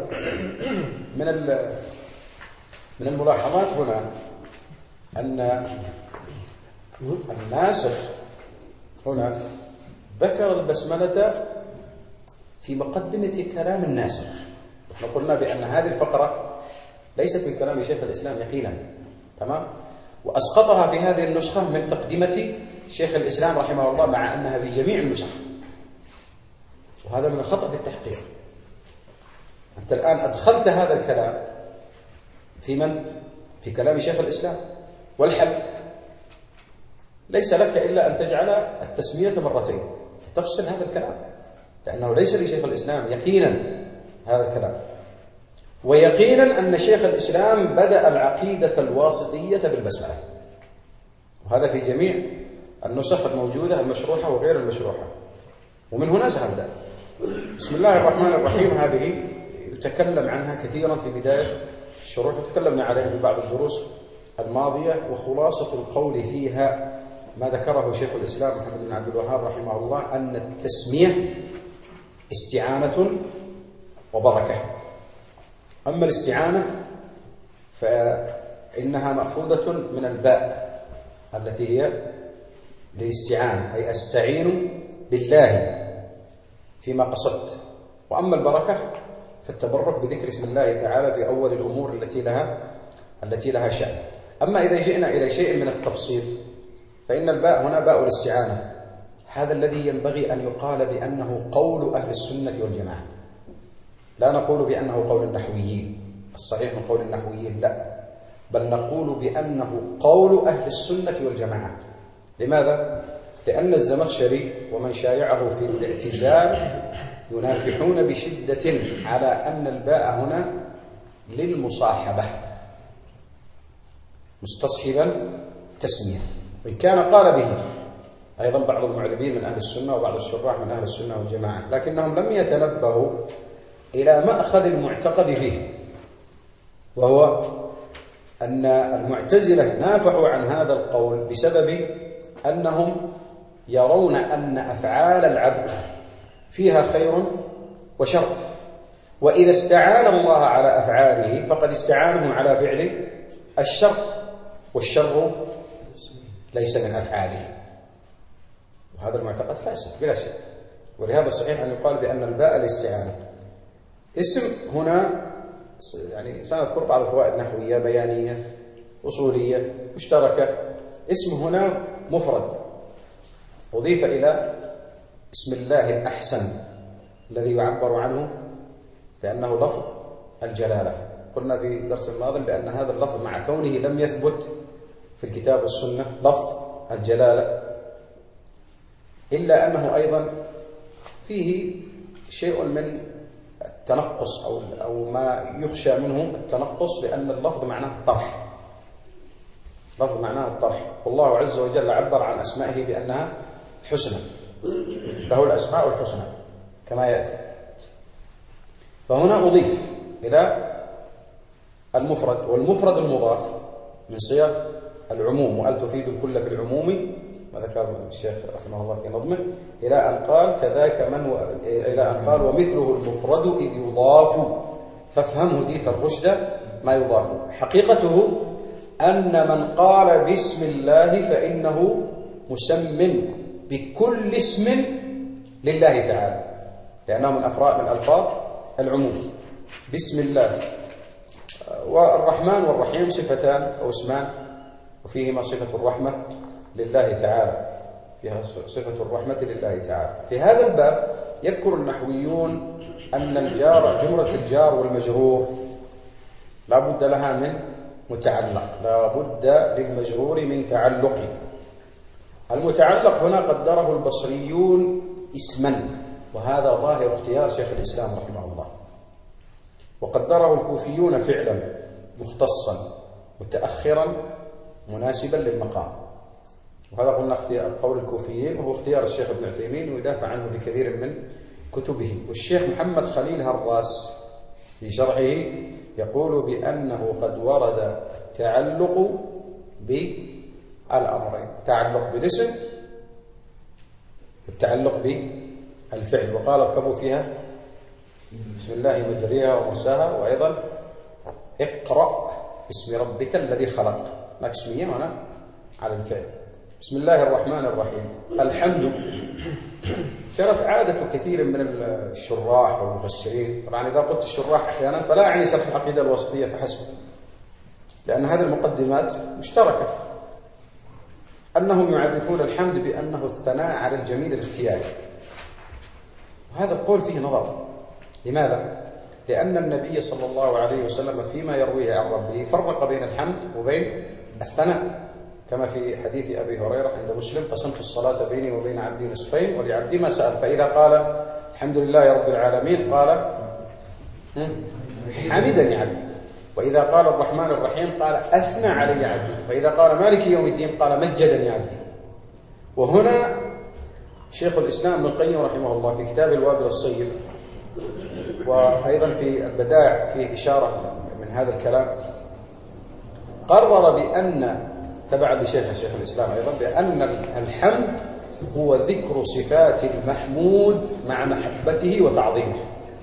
من الملاحظات هنا أن الناسخ هنا ذكر البسملة في مقدمة كلام الناسخ. نحن قلنا بأن هذه الفقرة ليست من كلام شيخ الإسلام يقينا، تمام، وأسقطها في هذه النسخة من تقدمة شيخ الإسلام رحمه الله، مع أنها في جميع النسخ، وهذا من الخطأ في التحقيق. أنت الآن أدخلت هذا الكلام في من؟ في كلام شيخ الإسلام، والحل ليس لك إلا أن تجعل التسمية مرتين تفصل هذا الكلام، لأنه ليس لشيخ الإسلام يقينا هذا الكلام. ويقينا أن شيخ الإسلام بدأ العقيدة الواسطية بالبسملة، وهذا في جميع النسخ الموجودة المشروحة وغير المشروحة، ومن هنا سنبدأ. بسم الله الرحمن الرحيم هذه يتكلم عنها كثيرا في بداية الشروح، وتكلمنا عليها في بعض الدروس الماضية، وخلاصة القول فيها ما ذكره شيخ الإسلام محمد بن عبد الوهاب رحمه الله، أن التسمية استعانة وبركة. أما الاستعانة فإنها مأخوذة من الباء التي هي للاستعانة، أي أستعين بالله فيما قصدت. وأما البركة فالتبرك بذكر اسم الله تعالى في أول الأمور التي لها شأن. أما إذا جئنا إلى شيء من التفصيل فإن الباء هنا باء الاستعانة، هذا الذي ينبغي أن يقال بأنه قول أهل السنة والجماعة. لا نقول بأنه قول النحويين، الصحيح من قول النحويين لا، بل نقول بأنه قول أهل السنة والجماعة. لماذا؟ لأن الزمخشري ومن شايعه في الاعتزال ينافحون بشدة على أن الباء هنا للمصاحبة مستصحبا تسمية، وإن كان قال به أيضا بعض المعربين من أهل السنة وبعض الشراح من أهل السنة والجماعة، لكنهم لم يتنبهوا إلى مأخذ المعتقد فيه، وهو أن المعتزلة نافحوا عن هذا القول بسبب أنهم يرون أن أفعال العبد فيها خير وشر، وإذا استعان الله على أفعاله فقد استعانهم على فعل الشر، والشر ليس من أفعاله، وهذا المعتقد فاسد بلا شك. ولهذا الصحيح أن يقال بأن الباء الاستعانة. اسم هنا يعني سنذكر بعض الفوائد نحوية بيانية أصولية مشتركة. اسم هنا مفرد أضيف إلى اسم الله الأحسن الذي يعبر عنه بأنه لفظ الجلالة. قلنا في درس الماضي بأن هذا اللفظ مع كونه لم يثبت في الكتاب والسنة لفظ الجلالة، إلا أنه أيضا فيه شيء من التنقص أو ما يخشى منه التنقص، لأن اللفظ معناه الطرح، لفظ معناه الطرح. والله عز وجل عبر عن أسمائه بأنها حسنى، له الأسماء الحسنى كما يأتي. فهنا أضيف إلى المفرد، والمفرد المضاف من صيغ العموم، وأل تفيد الكل في العموم، وذكر الشيخ رحمه الله في نظمه، إلى أن قال كذاك إلى أن قال ومثله المفرد إذ يضاف فافهمه ديت الرشد ما يضاف. حقيقته أن من قال بسم الله فإنه مسم بكل اسم لله تعالى، لأنه من ألفاظ العموم. بسم الله. والرحمن والرحيم صفتان أو اسمان، وفيهما صفة الرحمة لله تعالى، فيها صفة الرحمة لله تعالى. في هذا الباب يذكر النحويون أن جملة الجار والمجرور لا بد لها من متعلق، لا بد للمجرور من تعلق. المتعلق هنا قدره البصريون اسما، وهذا ظاهر اختيار شيخ الإسلام رحمه الله، وقدره الكوفيون فعلا مختصا متأخرا مناسبا للمقام. وهذا قلنا قول الكوفيين، وهو اختيار الشيخ ابن عثيمين ويدافع عنه في كثير من كتبه. والشيخ محمد خليل هراس في شرحه يقول بأنه قد ورد التعلق بالأمرين، التعلق بالاسم والتعلق بالفعل. وقال اركبوا فيها بسم الله مجريها ومرساها، وأيضا اقرأ باسم ربك الذي خلق، لك اسمية هنا على الفعل. بسم الله الرحمن الرحيم. الحمد كانت عادة كثير من الشراح والمفسرين، طبعا إذا قلت الشراح أحيانا فلا أعني شرح العقيدة الوسطية فحسب، لأن هذه المقدمات مشتركة، أنهم يعرفون الحمد بأنه الثناء على الجميل الاختياري. وهذا القول فيه نظر. لماذا؟ لأن النبي صلى الله عليه وسلم فيما يرويه عن ربه فرق بين الحمد وبين الثناء، كما في حديث أبي هريرة عند مسلم: قسمت الصلاة بيني وبين عبدي نصفين ولعبدي ما سأل، فإذا قال الحمد لله رب العالمين قال حمدني عبدي، وإذا قال الرحمن الرحيم قال أثنى علي عبدي، وإذا قال مالك يوم الدين قال مجدني عبدي. وهنا شيخ الإسلام ابن القيم رحمه الله في كتاب الوابل الصيب، وأيضا في البدائع فيه إشارة من هذا الكلام، قرر بأن تبعا لشيخ الإسلام أيضا بأن الحمد هو ذكر صفات المحمود مع محبته وتعظيمه.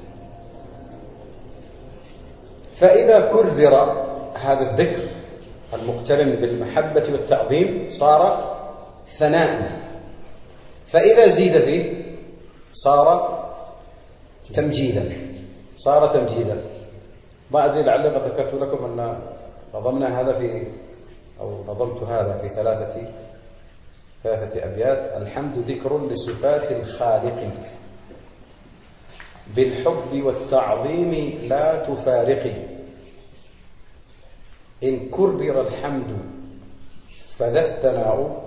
فإذا كرر هذا الذكر المقترن بالمحبة والتعظيم صار ثناء، فإذا زيد فيه صار تمجيدا، ما أدري لعلي قد ذكرت لكم أن نظمنا هذا نظمت هذا في 3 3 أبيات. الحمد ذكر لصفات الخالق بالحب والتعظيم لا تفارقي، إن كرر الحمد فذا الثناء،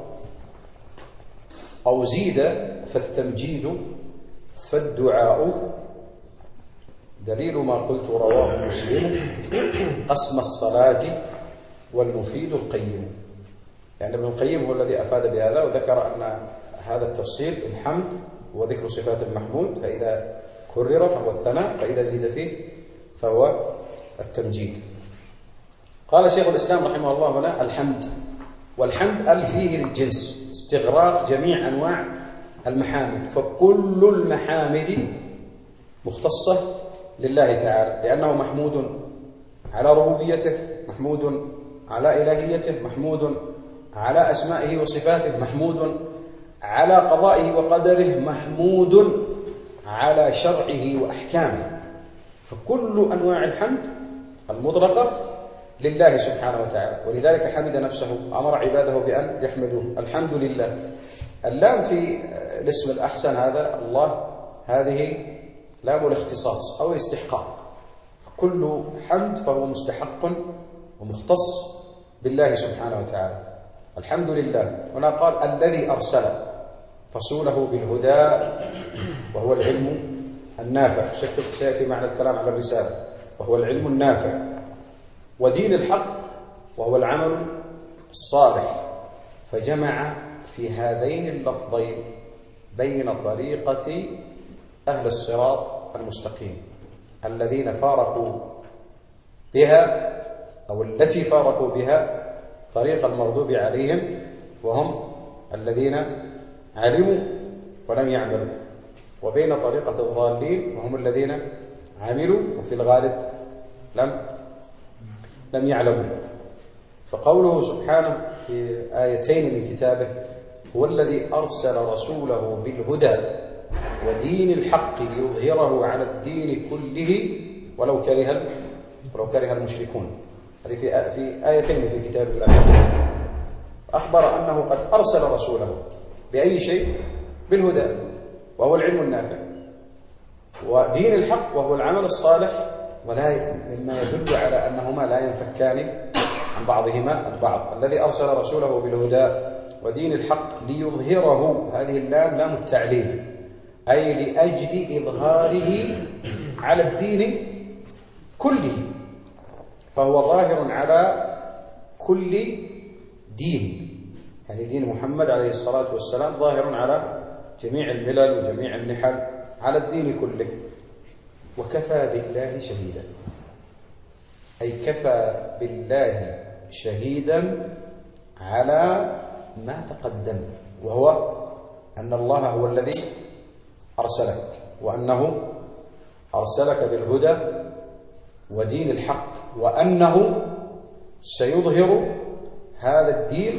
أو زيد فالتمجيد فالدعاء. دليل ما قلت رواه مسلم قسم الصلاة والمفيد القيم. يعني ابن القيم هو الذي أفاد بهذا، وذكر أن هذا التفصيل الحمد وذكر صفات المحمود، فإذا كرر فهو الثناء، فإذا زيد فيه فهو التمجيد. قال شيخ الإسلام رحمه الله هنا الحمد، والحمد ال فيه للجنس استغراق جميع أنواع المحامد، فكل المحامد مختصة لله تعالى، لأنه محمود على ربوبيته، محمود على إلهيته، محمود على أسمائه وصفاته، محمود على قضائه وقدره، محمود على شرعه وأحكامه. فكل أنواع الحمد المطلقة لله سبحانه وتعالى، ولذلك حمد نفسه، أمر عباده بأن يحمدوه. الحمد لله. اللام في الاسم الأحسن هذا الله، هذه لام الاختصاص أو الاستحقاق. كل حمد فهو مستحق ومختص بالله سبحانه وتعالى. الحمد لله. هنا قال الذي أرسل رسوله بالهدى وهو العلم النافع، سيأتي معنا الكلام على الرسالة، وهو العلم النافع، ودين الحق وهو العمل الصالح. فجمع في هذين اللفظين بين طريقة أهل الصراط المستقيم الذين فارقوا بها أو التي فارقوا بها طريق المغضوب عليهم، وهم الذين علموا ولم يعملوا، وبين طريقة الضالين وهم الذين عملوا وفي الغالب لم يعلموا. فقوله سبحانه في آيتين من كتابه هو الذي أرسل رسوله بالهدى ودين الحق ليظهره على الدين كله ولو كره المشركون. هذه في آيتين في كتاب الله. أخبر أنه قد أرسل رسوله بأي شيء؟ بالهدى وهو العلم النافع، ودين الحق وهو العمل الصالح، ولا مما يدل على أنهما لا ينفكان عن بعضهما البعض. الذي أرسل رسوله بالهدى ودين الحق ليظهره، هذه اللام لام التعليل، أي لأجل إظهاره على الدين كله، فهو ظاهر على كل دين. يعني دين محمد عليه الصلاة والسلام ظاهر على جميع الملل وجميع النحل، على الدين كله. وكفى بالله شهيدا، أي كفى بالله شهيدا على ما تقدم، وهو أن الله هو الذي أرسلك، وأنه أرسلك بالهدى ودين الحق، وأنه سيظهر هذا الدين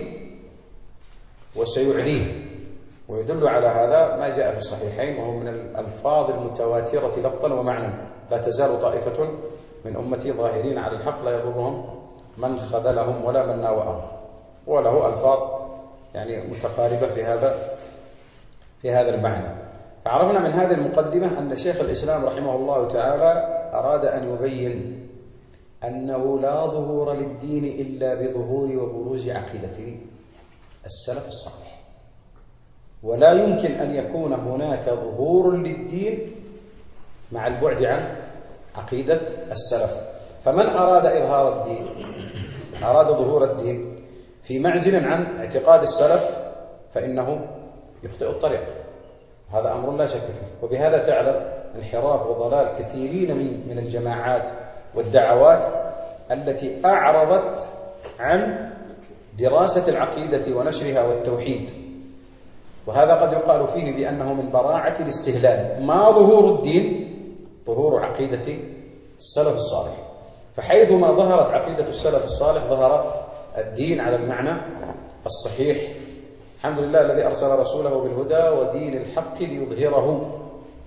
وسيعليه. ويدل على هذا ما جاء في الصحيحين، وهو من الألفاظ المتواترة لفظا ومعنى: لا تزال طائفة من أمتي ظاهرين على الحق لا يضرهم من خذلهم ولا من ناوأهم. وله ألفاظ يعني متقاربة في هذا المعنى. فعرفنا من هذه المقدمة أن شيخ الإسلام رحمه الله تعالى أراد أن يبين أنه لا ظهور للدين إلا بظهور وبروز عقيدة السلف الصالح، ولا يمكن أن يكون هناك ظهور للدين مع البعد عن عقيدة السلف. فمن أراد إظهار الدين، أراد ظهور الدين في معزل عن اعتقاد السلف، فإنه يخطئ الطريق، هذا أمر لا شك فيه. وبهذا تعلم انحراف وضلال كثيرين من الجماعات والدعوات التي أعرضت عن دراسة العقيدة ونشرها والتوحيد، وهذا قد يقال فيه بأنه من براعة الاستهلال. ما ظهور الدين؟ ظهور عقيدة السلف الصالح. فحيثما ظهرت عقيدة السلف الصالح ظهر الدين على المعنى الصحيح. الحمد لله الذي أرسل رسوله بالهدى ودين الحق ليظهره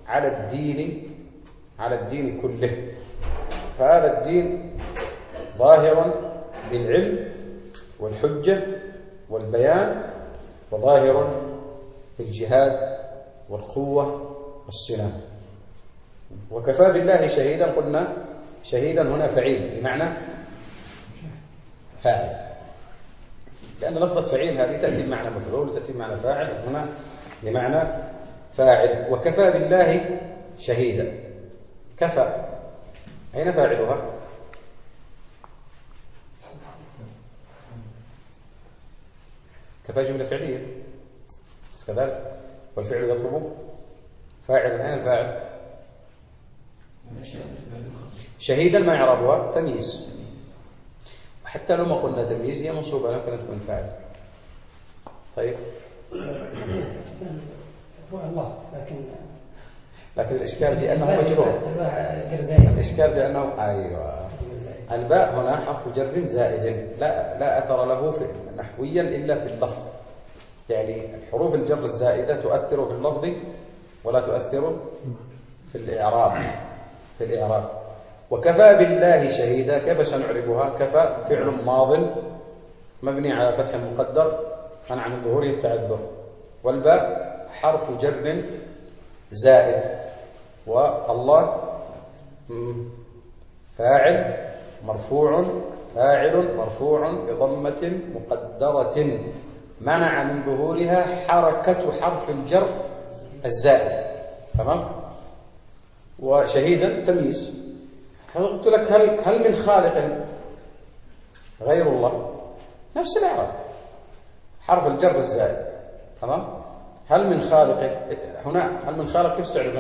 على الدين كله. فهذا الدين ظاهر بالعلم والحجة والبيان وظاهر في الجهاد والقوة والصنام. وكفى بالله شهيدا، قلنا شهيدا هنا فعيل بمعنى فاعل، لأن لفظة فعيل هذه تأتي بمعنى مفعول وتأتي بمعنى فاعل، هنا بمعنى فاعل. وكفى بالله شهيدا، كفى أين فاعلها؟ كفى جملة فعلية كذلك، والفعل يطلب فاعلا. أين الفاعل؟ شهيدا ما إعرابها؟ تمييز، وحتى لو ما قلنا تمييز هي منصوبة، لا يمكن أن تكون فاعل. طيب الله، لكن الإشكال في أنه مجرور. الإشكال في أنه أيوة الباء هنا حرف جر زائد لا أثر له نحويا إلا في اللفظ، يعني الحروف الجر الزائدة تؤثر في اللفظ ولا تؤثر في الإعراب. وكفى بالله شهيدا، كيف سنعربها؟ كفى فعل ماض مبني على فتح مقدر منع من ظهوره التعذر، والباء حرف جر زائد، والله فاعل مرفوع بضمة مقدرة منع من ظهورها حركة حرف الجر الزائد. تمام؟ وشهيدا تمييز. قلت لك هل من خالق غير الله؟ نفس الإعراب، حرف الجر الزائد. تمام؟ هل من خالق هنا؟ هل من خالق كيف استعربها؟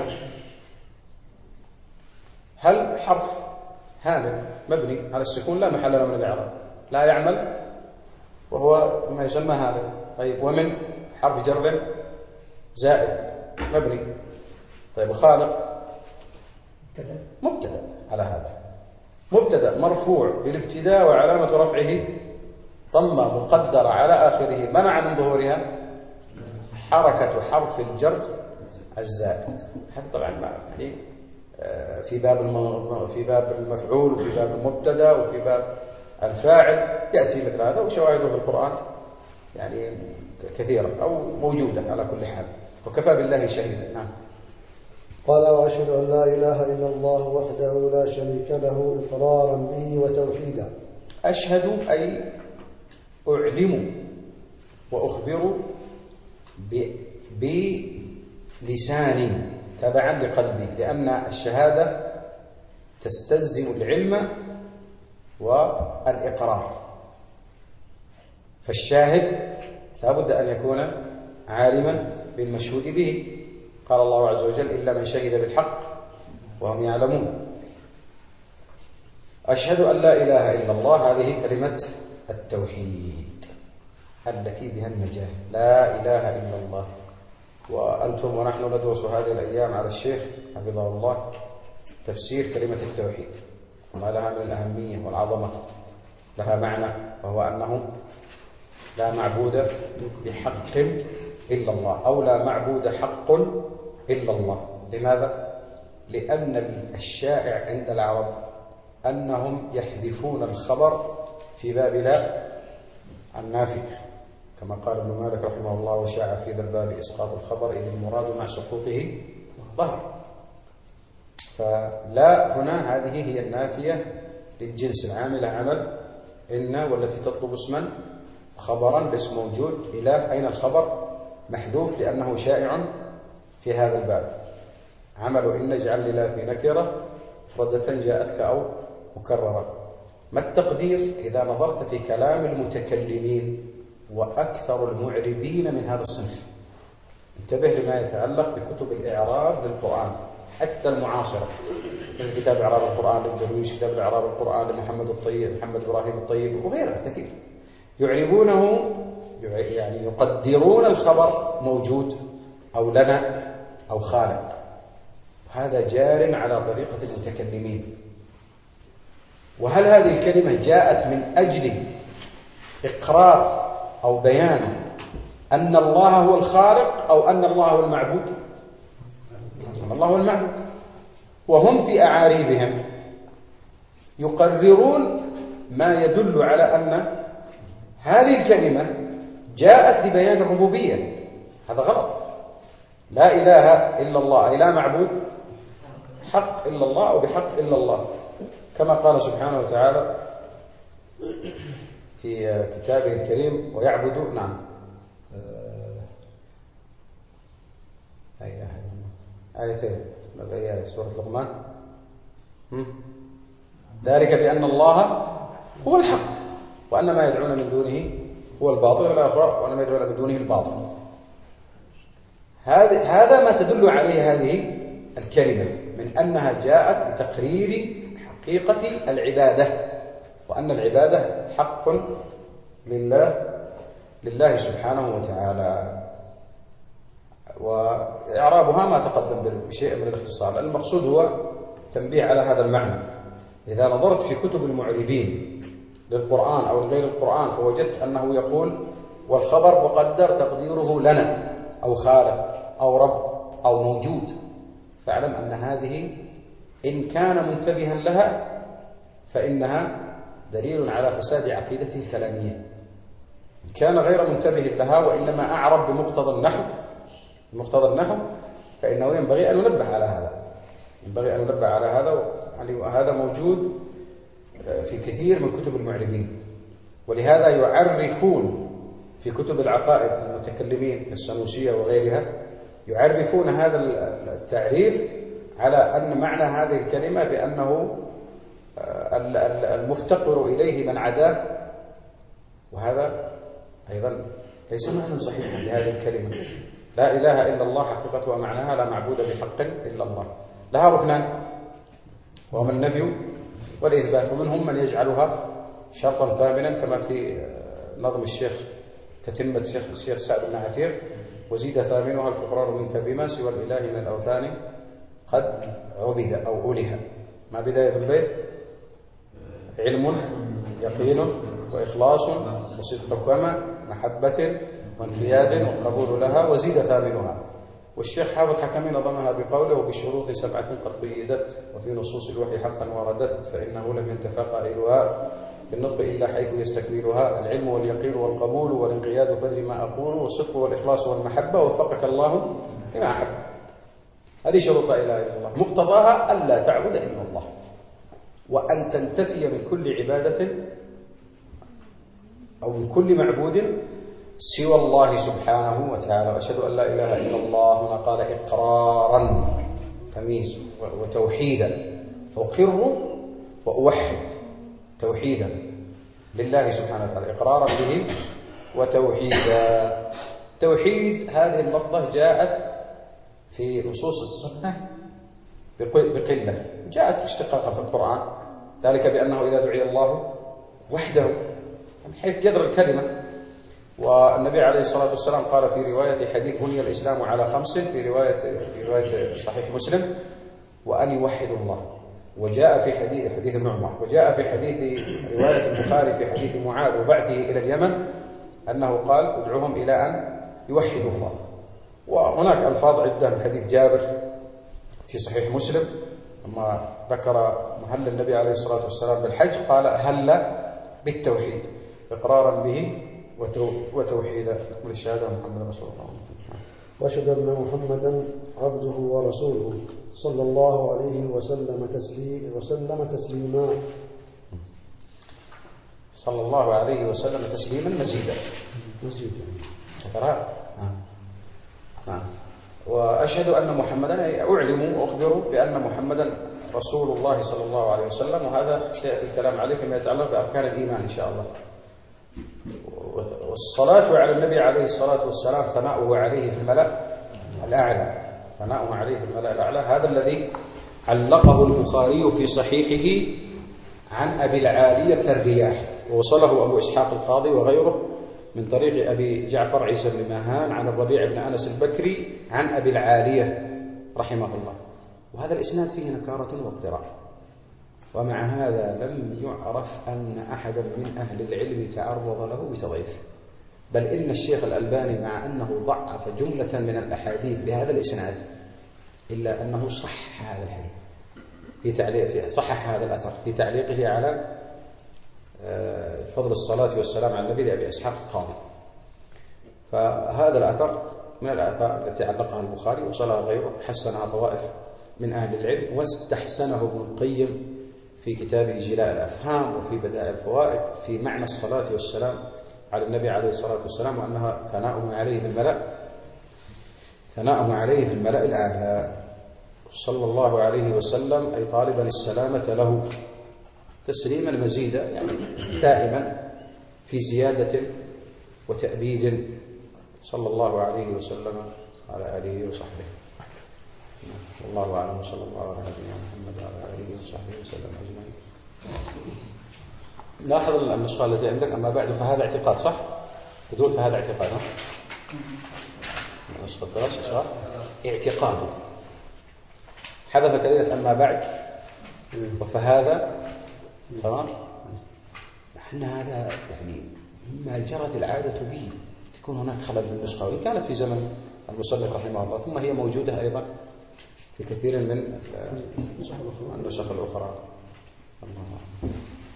هل حرف هامل مبني على السكون لا محل له من الإعراب، لا يعمل وهو ما يسمى هامل. طيب ومن حرف جر زائد مبني. طيب خالق مبتدأ، على هذا مبتدأ مرفوع بالابتداء وعلامة رفعه ضمة مقدرة على آخره منع من ظهورها حركة حرف الجر الزائد. هذا طبعا يعني في باب المفعول وفي باب المبتدأ وفي باب الفاعل يأتي مثل هذا، وشواهده في القرآن يعني كثيرة أو موجودة على كل حال. وكفى بالله شهيدا. نعم. قال: وأشهد أن لا إله إلا الله وحده لا شريك له إقرارا به وتوحيدا. أشهد أي أعلم وأخبر بلساني تبعا لقلبي، لأن الشهادة تستلزم العلم والإقرار، فالشاهد لا بد أن يكون عالما بالمشهود به. قال الله عز وجل: إلا من شهد بالحق وهم يعلمون. أشهد أن لا إله إلا الله، هذه كلمة التوحيد التي بها النجاة، لا إله إلا الله. وأنتم ونحن ندرس هذه الأيام على الشيخ حفظه الله تفسير كلمة التوحيد وما لها من الأهمية والعظمة. لها معنى، وهو أنه لا معبود بحق إلا الله، أو لا معبود حق إلا الله. لماذا؟ لأن الشائع عند العرب أنهم يحذفون الخبر في باب لا النافي، كما قال ابن مالك رحمه الله: وشاع في ذا الباب إسقاط الخبر إذ المراد مع سقوطه ظهر. فلا هنا هذه هي النافية للجنس، العاملة عمل إن والتي تطلب اسما خبرا باسم موجود إلى أين الخبر محذوف لأنه شائع في هذا الباب. عمل إن اجعل للا في نكرة مفردة جاءتك أو مكررة. ما التقدير إذا نظرت في كلام المتكلمين وأكثر المعربين من هذا الصنف؟ انتبه لما يتعلق بكتب الإعراب للقرآن حتى المعاصرة، مثل كتاب إعراب القرآن للدرويش، كتاب إعراب القرآن لمحمد الطيب، محمد إبراهيم الطيب وغيرها كثير. يعربونه يعني يقدرون الخبر موجود أو لنا أو خالق. هذا جار على طريقة المتكلمين. وهل هذه الكلمة جاءت من أجل إقرار أو بيان أن الله هو الخالق أو أن الله هو المعبود؟ أن الله هو المعبود. وهم في أعاريبهم يقررون ما يدل على أن هذه الكلمة جاءت لبيان الربوبية، هذا غلط. لا إله إلا الله أي لا معبود حق إلا الله أو بحق إلا الله، كما قال سبحانه وتعالى في كتابه الكريم ويعبدوا نعم لا إله إلا الله آيتين سورة لقمان ذلك بأن الله هو الحق وأن ما يدعون من دونه هو الباطل والآخر وأن ما يدعون من دونه الباطل. هذا ما تدل عليه هذه الكلمة من أنها جاءت لتقرير حقيقة العبادة، وأن العبادة حق لله سبحانه وتعالى. وإعرابها ما تقدم بشيء من الاختصار، المقصود هو تنبيه على هذا المعنى. إذا نظرت في كتب المعربين للقرآن أو لغير القرآن فوجدت أنه يقول والخبر مقدر تقديره لنا أو خالق أو رب أو موجود، فاعلم أن هذه إن كان منتبها لها فإنها دليل على فساد عقيدته الكلامية. إن كان غير منتبه لها وإنما أعرب بمقتضى النحو فإنه ينبغي أن ننبه على هذا، يعني هذا موجود في كثير من كتب المعربين. ولهذا يعرفون في كتب العقائد المتكلمين السنوسية وغيرها يعرفون هذا التعريف على أن معنى هذه الكلمة بأنه المفتقر إليه من عداه، وهذا أيضا ليس معنى صحيحا لهذه الكلمة. لا إله إلا الله حقيقة ومعناها لا معبود بحق إلا الله، لها ركنان وهما النفي والإثبات، ومنهم من يجعلها شرطا ثامنا كما في نظم الشيخ تتمة الشيخ سعد بن عتير وزيد ثامنها الإقرار منك بما سوى الإله من الأوثان قد عبد أو أله. ما بداية البيت؟ علم يقين وإخلاص وصدق كما محبة وانقياد والقبول لها وزيد ثامنها. والشيخ حافظ حكمي نظمها بقوله وبشروط 7 قد قيدت وفي نصوص الوحي حقا وردت فإنه لم ينتفى قائلها بالنطق إلا حيث يستكملها العلم واليقين والقبول والانقياد فدر ما أقول والصدق والإخلاص والمحبة وفقك الله لما أحب. هذه شروط لا إله إلا الله، مقتضاها ألا تعبد إلا الله وأن تنتفي من كل عبادة أو من كل معبود سوى الله سبحانه وتعالى. وأشهد أن لا إله إلا الله هنا قال إقرارا تمييز وتوحيدا، أقر وأوحد توحيدا لله سبحانه وتعالى إقرارا به وتوحيدا. توحيد هذه اللفظة جاءت في نصوص السنة بقلة، جاءت اشتقاقا في القرآن، ذلك بأنه إذا دعي الله وحده من حيث جذر الكلمة. والنبي عليه الصلاة والسلام قال في رواية حديث بني الإسلام على 5 في رواية صحيح مسلم وأن يوحدوا الله. وجاء في حديث ابن عمر وجاء في حديث رواية البخاري في حديث معاذ وبعثه إلى اليمن أنه قال ادعوهم إلى أن يوحدوا الله. وهناك ألفاظ عدة من حديث جابر في صحيح مسلم لما ذكر محل النبي عليه الصلاة والسلام بالحج قال هل بالتوحيد إقرارا به وتوحيدا. نكمل الشهادة محمد رسول الله. وأشهد أن محمدا عبده ورسوله صلى الله عليه وسلم تسليما صلى الله عليه وسلم تسليما مزيدا. وأشهد أن محمدا أعلم وأخبر بأن محمدا رسول الله صلى الله عليه وسلم، وهذا سيأتي الكلام عليه فيما يتعلق بأركان الإيمان إن شاء الله. والصلاة على النبي عليه الصلاة والسلام ثناؤه عليه في الملأ الأعلى، ثناؤه عليه في الملأ الأعلى، هذا الذي علقه البخاري في صحيحه عن أبي العالية الرياح، ووصله أبو إسحاق القاضي وغيره من طريق أبي جعفر عيسى بن ماهان عن الربيع بن أنس البكري عن أبي العالية رحمه الله. وهذا الإسناد فيه نكارة واضطراب، ومع هذا لم يعرف أن أحدا من أهل العلم تعرض له بتضعيف، بل إن الشيخ الألباني مع أنه ضعف جملة من الأحاديث بهذا الإسناد إلا أنه صح هذا الحديث صحح هذا الأثر في تعليقه على فضل الصلاة والسلام على النبي لأبي إسحاق القاضي. فهذا الأثر من الآثار التي علقها البخاري وصلها غيره، حسنها طوائف من أهل العلم، واستحسنه ابن القيم في كتابه جلاء الأفهام وفي بدائع الفوائد في معنى الصلاة والسلام على النبي عليه الصلاة والسلام، وأنها ثناؤه عليه في الملأ الأعلى صلى الله عليه وسلم، أي طالبا السلامة له تسليما مزيدا، يعني دائما في زيادة وتأبيد صلى الله عليه وسلم على آله وصحبه. والله أعلم، صلى الله على نبينا محمد وعلى آله وصحبه وسلم أجمعين. لاحظ النسخة التي عندك أما بعد فهذا اعتقاد، صح؟ بدون فهذا اعتقاد، ها؟ نسخة الدراسة صح؟ اعتقاد، حذف كلمة أما بعد وفهذا، تمام؟ نحن هذا يعني مما جرت العادة به، تكون هناك خلل في النسخة، وإن كانت في زمن المصنف رحمه الله، ثم هي موجودة أيضا في كثير من النسخ الأخرى. الله.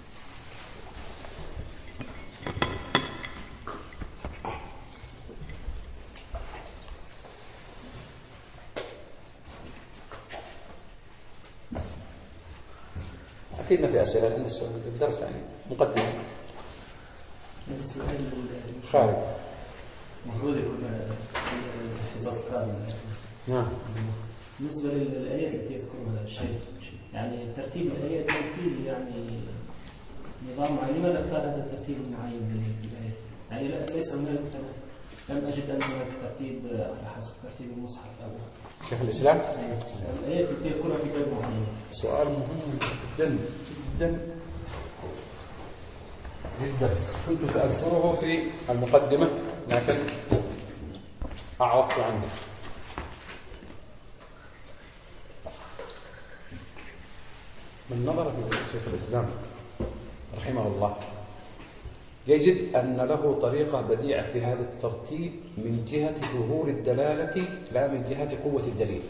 أكيد ما في أسئلة لأن الدرس يعني مقدمة. خالد. المفروض يكون الاحتفاظ كامل. نعم. بالنسبة للآيات التي يذكرها الشيخ، يعني ترتيب الآيات فيه يعني نظام معين، لماذا اختار هذا الترتيب المعين للآيات؟ يعني ليس هناك، لم أجد أن هناك ترتيب على حسب ترتيب المصحف أو شيخ الإسلام؟ الآيات التي يذكرها في كتاب معين. سؤال مهم جدا جدا جدا، كنت سأذكره في المقدمة لكن أعرفت عنه. من نظر في شيخ الإسلام رحمه الله يجد أن له طريقة بديعة في هذا الترتيب من جهة ظهور الدلالة لا من جهة قوة الدليل.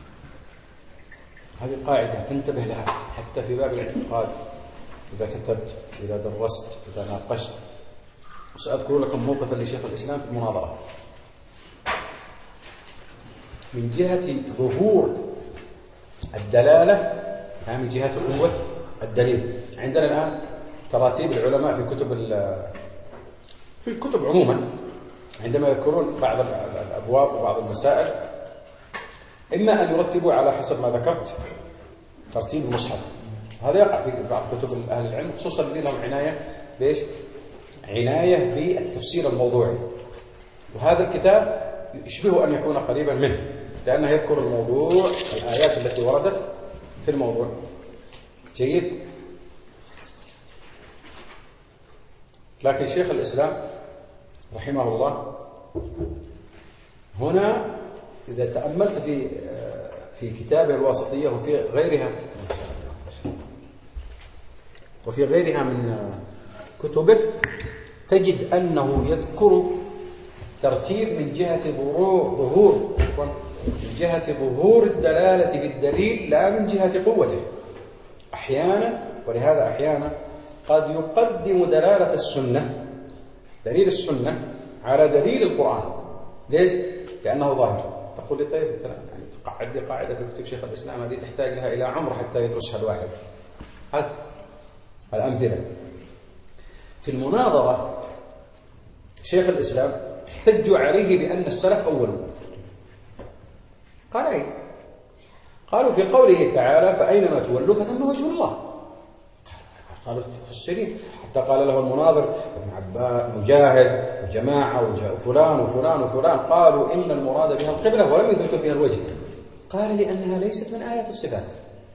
هذه قاعدة تنتبه لها حتى في باب الاعتقاد، إذا كتبت، إذا درست، إذا ناقشت. وسأذكر لكم موقفا لشيخ الإسلام في المناظرة من جهة ظهور الدلالة لا من جهة قوة الدليل. عندنا الآن تراتيب العلماء في الكتب عموما عندما يذكرون بعض الأبواب وبعض المسائل، إما أن يرتبوا على حسب ما ذكرت ترتيب المصحف، هذا يقع في بعض كتب أهل العلم خصوصا الذين لهم عناية بإيش؟ عناية بالتفسير الموضوعي، وهذا الكتاب يشبه أن يكون قريبا منه لأنه يذكر الموضوع، الآيات التي وردت في الموضوع. جيد. لكن شيخ الإسلام رحمه الله هنا إذا تأملت في كتابه الواسطية وفي غيرها من كتبه تجد أنه يذكر ترتيب من جهة ظهور الدلالة بالدليل لا من جهة قوته أحيانا. ولهذا أحيانا قد يقدم دلالة السنة، دليل السنة على دليل القرآن. ليش؟ لأنه ظاهر. تقول لي طيب يعني تقعد لي قاعدة في كتب شيخ الإسلام هذه تحتاج لها إلى عمر حتى يدرسها الواحد. هات الأمثلة. في المناظرة شيخ الإسلام احتجوا عليه بأن السلف أولوا. قال أين؟ قالوا في قوله تعالى فأينما تولوا فثم وجه الله. قالوا تفسرين، حتى قال له المناظر ابن عباس مجاهد وجماعة وفلان وفلان وفلان قالوا إن المراد بها القبلة ولم يثبتوا فيها الوجه. قال لأنها ليست من آيات الصفات.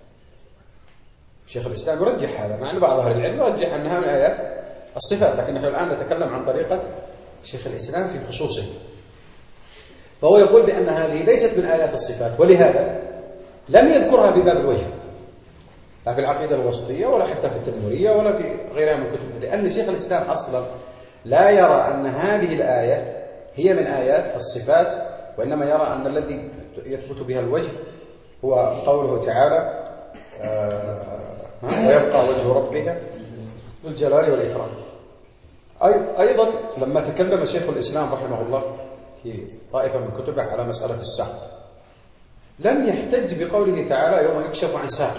شيخ الإسلام يرجح هذا، مع أن بعض أهل العلم يرجح أنها من آيات الصفات، لكن نحن الآن نتكلم عن طريقة شيخ الإسلام في خصوصه. فهو يقول بأن هذه ليست من آيات الصفات، ولهذا لم يذكرها في باب الوجه، لا في العقيدة الوسطية ولا حتى في التدمرية ولا في غيرها من كتب، لأن شيخ الإسلام أصلا لا يرى أن هذه الآية هي من آيات الصفات، وإنما يرى أن الذي يثبت بها الوجه هو قوله تعالى ويبقى وجه ربك ذو الجلال والإكرام. أيضا لما تكلم شيخ الإسلام رحمه الله في طائفة من كتبه على مسألة الساق لم يحتج بقوله تعالى يوم يكشف عن ساق،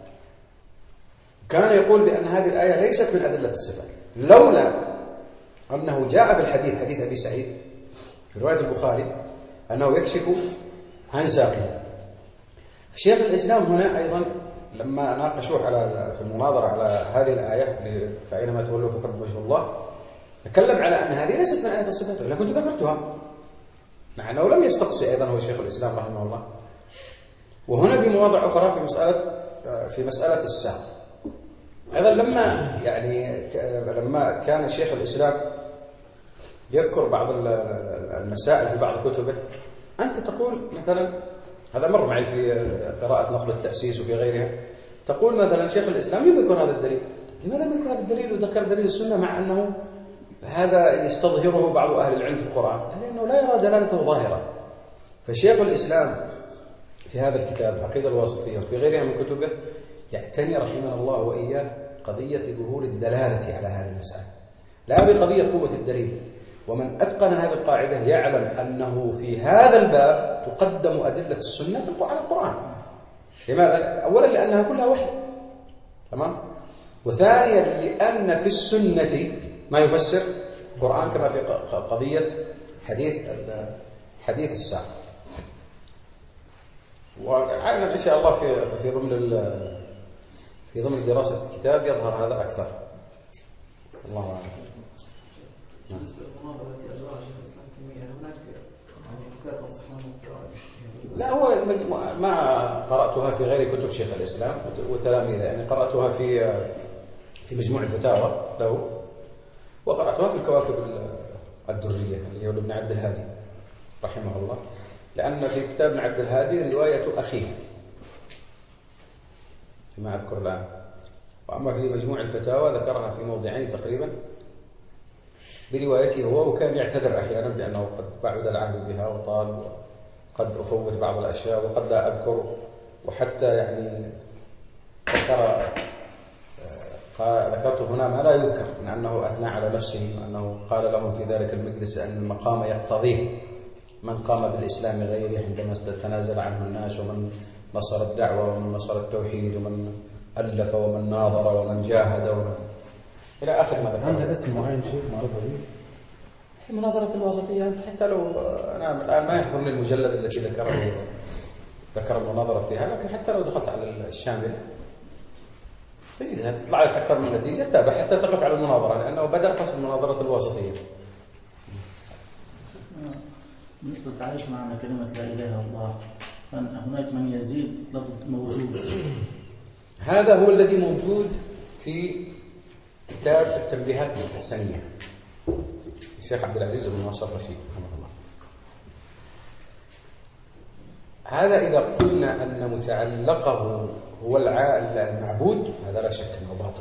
كان يقول بأن هذه الآية ليست من أدلة الصفات، لولا أنه جاء بالحديث حديث أبي سعيد في رواية البخاري أنه يكشف عن ساقه. شيخ الإسلام هنا أيضا لما ناقشوه في المناظرة على هذه الآية فأينما تولوا فثم وجه الله، تكلم على أن هذه ليست من آية الصفات، ولا كنت ذكرتها، مع أنه لم يستقصي أيضا هو شيخ الإسلام رحمه الله. وهنا في مواضع أخرى في مسألة الساق أيضا لما كان شيخ الإسلام يذكر بعض المسائل في بعض كتبه، أنت تقول مثلا، هذا مر معي في قراءة نقد التأسيس وفي غيرها، تقول مثلا شيخ الإسلام يذكر هذا الدليل، لماذا يذكر هذا الدليل وذكر دليل السنة مع أنه هذا يستظهره بعض أهل العلم في القرآن؟ لأنه لا يرى دلالته ظاهرة. فشيخ الإسلام في هذا الكتاب العقيدة الواسطية وفي غيرها من كتبه يعتني رحمه الله وإياه قضية ظهور الدلالة على هذه المسألة، لا بقضية قوة الدليل. ومن أتقن هذه القاعدة يعلم أنه في هذا الباب تقدم أدلة السنة على القرآن. لماذا؟ أولا لأنها كلها وحي، تمام؟ وثانيا لأن في السنة ما يفسر القرآن، كما في قضية حديث الساعة. وعلم إن شاء الله في ضمن دراسة الكتاب يظهر هذا أكثر. الله أعلم. لا، هو ما قرأتها في غير كتب شيخ الإسلام وتلاميذه، يعني قرأتها في مجموع الفتاوى له، وقرأتها في الكواكب الدرية اللي هو ابن عبد الهادي رحمه الله، لأن في كتاب ابن عبد الهادي رواية أخيه فيما أذكر الآن، وأما في مجموع الفتاوى ذكرها في موضعين تقريبا بروايته هو، وكان يعتذر أحيانا بأنه قد بعد العهد بها وطال، وقد أفوت بعض الأشياء وقد لا أذكر، وحتى يعني ذكرت هنا ما لا يذكر من أنه أثنى على نفسه، وأنه قال لهم في ذلك المجلس أن المقام يقتضيه من قام بالإسلام غيره عندما تنازل عنه الناس، ومن نصر الدعوة ومن نصر التوحيد ومن ألف ومن ناظر ومن جاهد ومن إلى آخر ما ذكر. عندك اسم معين شيء معروف به؟ في مناظرة الواسطية، أنت حتى لو أنا الآن ما يحضرني المجلد التي ذكر المناظرة فيها، لكن حتى لو دخلت على الشامل تجدها تطلع لك أكثر من نتيجة، تابع حتى تقف على المناظرة، لأنه بدأ فصل المناظرة الواسطية. بالنسبة للتعريف معنى كلمة لا إله إلا الله، فهناك من يزيد لفظ موجود، هذا هو الذي موجود في كتاب التنبيهات السنية الشيخ عبد العزيز بن ناصر الرشيد رحمه الله. هذا إذا قلنا أن متعلقه هو المعبود، هذا لا شك أنه باطل.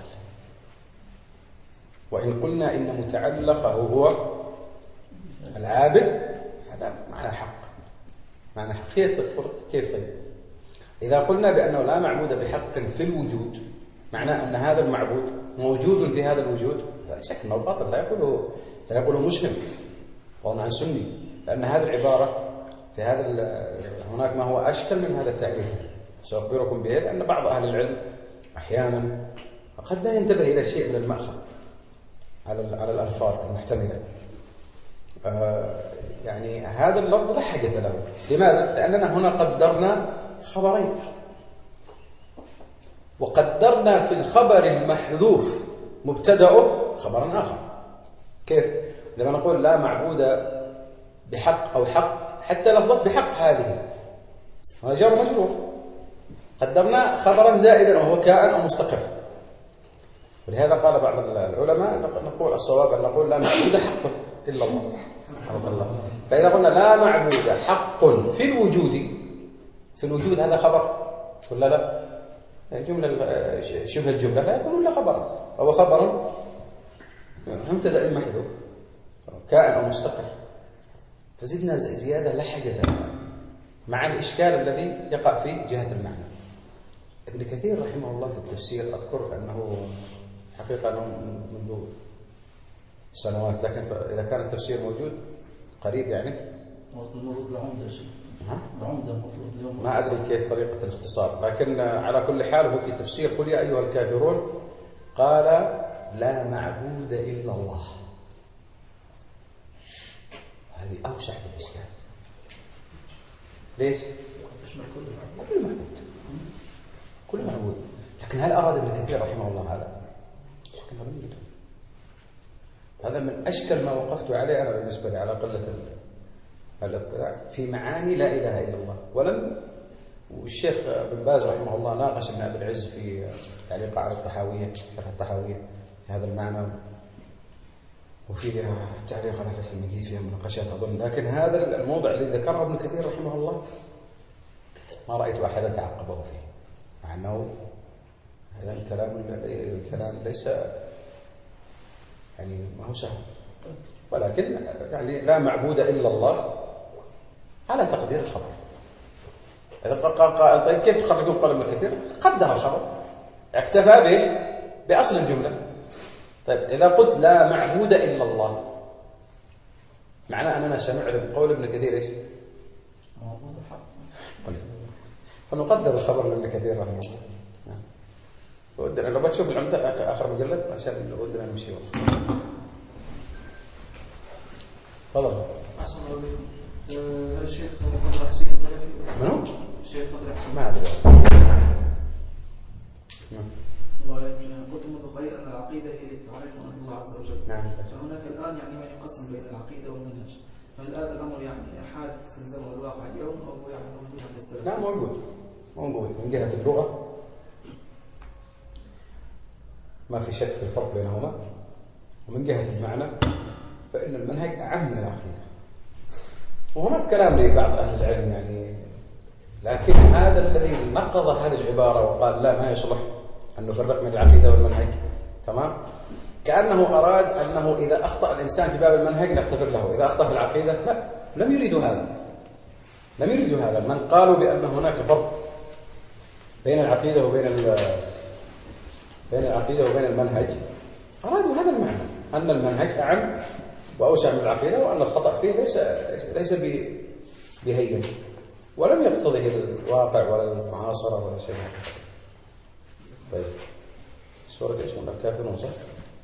وإن قلنا إن متعلقه هو العابد، هذا معنى حق. معنى حق كيف طيب؟ إذا قلنا بأنه لا معبود بحق في الوجود، معناه أن هذا المعبود موجود في هذا الوجود، لا شك أنه باطل، لا يقوله مسلم فضلا عن سني، لأن هذه العبارة في هناك ما هو أشكل من هذا التعريف سأخبركم به، لأن بعض أهل العلم أحيانا قد لا ينتبه إلى شيء من المأخذ على الألفاظ المحتملة. يعني هذا اللفظ لا حاجة له. لماذا؟ لأننا هنا قدرنا خبرين، وقدرنا في الخبر المحذوف مبتدأه خبرا آخر. كيف؟ لما نقول لا معبود بحق أو حق، حتى لفظت بحق هذه هذا جار مجرور، قدرنا خبرا زائدا وهو كائن أو مستقر. ولهذا قال بعض العلماء نقول الصواب أن نقول لا معبود حق إلا الله. فإذا قلنا لا معبود حق في الوجود هذا خبر ولا لا؟ الجملة شبه الجملة لا يكون إلا خبر، هو خبر مبتدأ محذوف كائن أو مستقر، فزدنا زيادة لا حاجة لها مع الإشكال الذي يقع في جهة المعنى. ابن كثير رحمه الله في التفسير أذكر أنه حقيقة منذ سنوات، لكن إذا كان التفسير موجود قريب يعني المفروض العمدة شيء. العمدة المفروض اليوم. ما أدري كيف طريقة الاختصار، لكن على كل حال هو في تفسير قل يا أيها الكافرون قال لا معبود إلا الله. هذه أوسع في الإسلام. ليش؟ تشمل كل معبود، كل معبود. لكن هل أراد ابن كثير رحمه الله هذا؟ لكن لم يريد. هذا من أشكل ما وقفت عليه أنا بالنسبة لي على قلة الاطلاع في معاني لا إله إلا الله. والشيخ بن باز رحمه الله ناقش ابن أبي العز في تعليق على الطحاوية، شرح الطحاوية في هذا المعنى، وفي تعليق على فتح المجيد فيها مناقشات أظن. لكن هذا الموضع الذي ذكره ابن كثير رحمه الله ما رأيت أحدا تعقبه فيه، مع أنه هذا الكلام ليس يعني ما هو سهل، ولكن يعني لا معبود إلا الله على تقدير الخبر. إذا قال طيب كيف تخرجون قول ابن كثير؟ قدر الخبر، اكتفى بإيش؟ بأصل الجملة. طيب إذا قلت لا معبود إلا الله معناه أننا سنعرب قول ابن كثير إيش؟ معبود الحق. فنقدر الخبر لابن كثير رحمه الله. ودنا لو بتشوف العمدة آخر مجلد عشان ودنا نمشي وقت. تفضل. هل الشيخ فضل حسين سلفي؟ منو؟ الشيخ فضل حسين. ما أدري. الله يعلم. قلت منذ قليل أن العقيدة هي تعرف عن الله عز وجل. نعم. فهناك الآن يعني ما يقسم بين العقيدة والمنهج. فهل هذا الأمر يعني أحد استلزمه الواقع اليوم أو يعني موجود عند السلف؟ لا موجود من جهة اللغة ما في شك في الفرق بينهما، ومن جهة المعنى فإن المنهج أعم من العقيدة. وهناك كلام لبعض أهل العلم يعني، لكن هذا الذي نقض هذه العبارة وقال لا ما يصلح أن نفرق بين العقيدة والمنهج، تمام؟ كأنه أراد أنه إذا أخطأ الإنسان في باب المنهج نغتفر له، إذا أخطأ في العقيدة لا، لم يريدوا هذا. من قالوا بأن هناك فرق بين العقيدة وبين المنهج أرادوا هذا المعنى، أن المنهج أعم وأوسع من العقيدة، وأن الخطأ فيه ليس بهين، ولم يقتضه الواقع ولا المعاصرة ولا شيء. طيب سورة إيش من الكافرون صح؟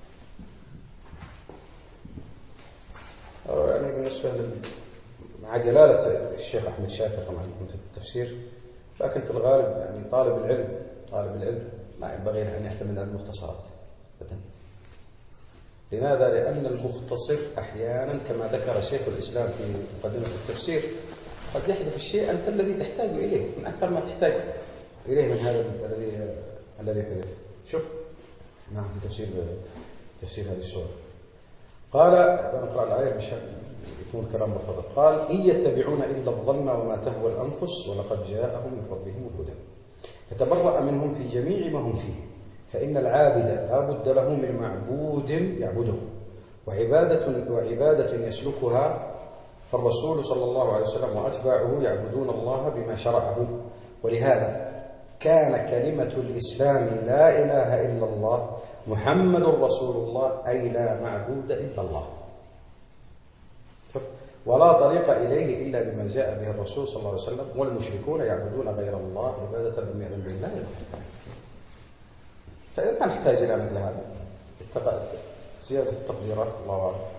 يعني بالنسبة مع جلالة الشيخ أحمد شاكر طبعا في التفسير، لكن في الغالب يعني طالب العلم ما ينبغي له أن يعتمد على المختصرات أبدا. لماذا؟ لأن المختصر أحيانا كما ذكر شيخ الإسلام في مقدمة التفسير قد يحذف الشيء أنت الذي تحتاج إليه من أكثر ما تحتاج إليه من هذا الذي حذف. شوف نعم في تفسير هذه السورة قال، نقرأ الآية مشان يكون كلام مرتبط. قال إن يتبعون إلا الظن وما تهوى الأنفس ولقد جاءهم من ربهم الهدى فتبرأ منهم في جميع ما هم فيه فإن العابد لا بد له من معبود يعبده وعبادة يسلكها، فالرسول صلى الله عليه وسلم وأتباعه يعبدون الله بما شرعه. ولهذا كان كلمة الإسلام لا إله إلا الله محمد رسول الله، أي لا معبود إلا الله، ولا طريق إليه إلا بما جاء به الرسول صلى الله عليه وسلم، والمشركون يعبدون غير الله عبادة لم يأذن بالله إلا الله. فإذا ما نحتاج إلى مثل هذا زيادة التقديرات الله أعلم.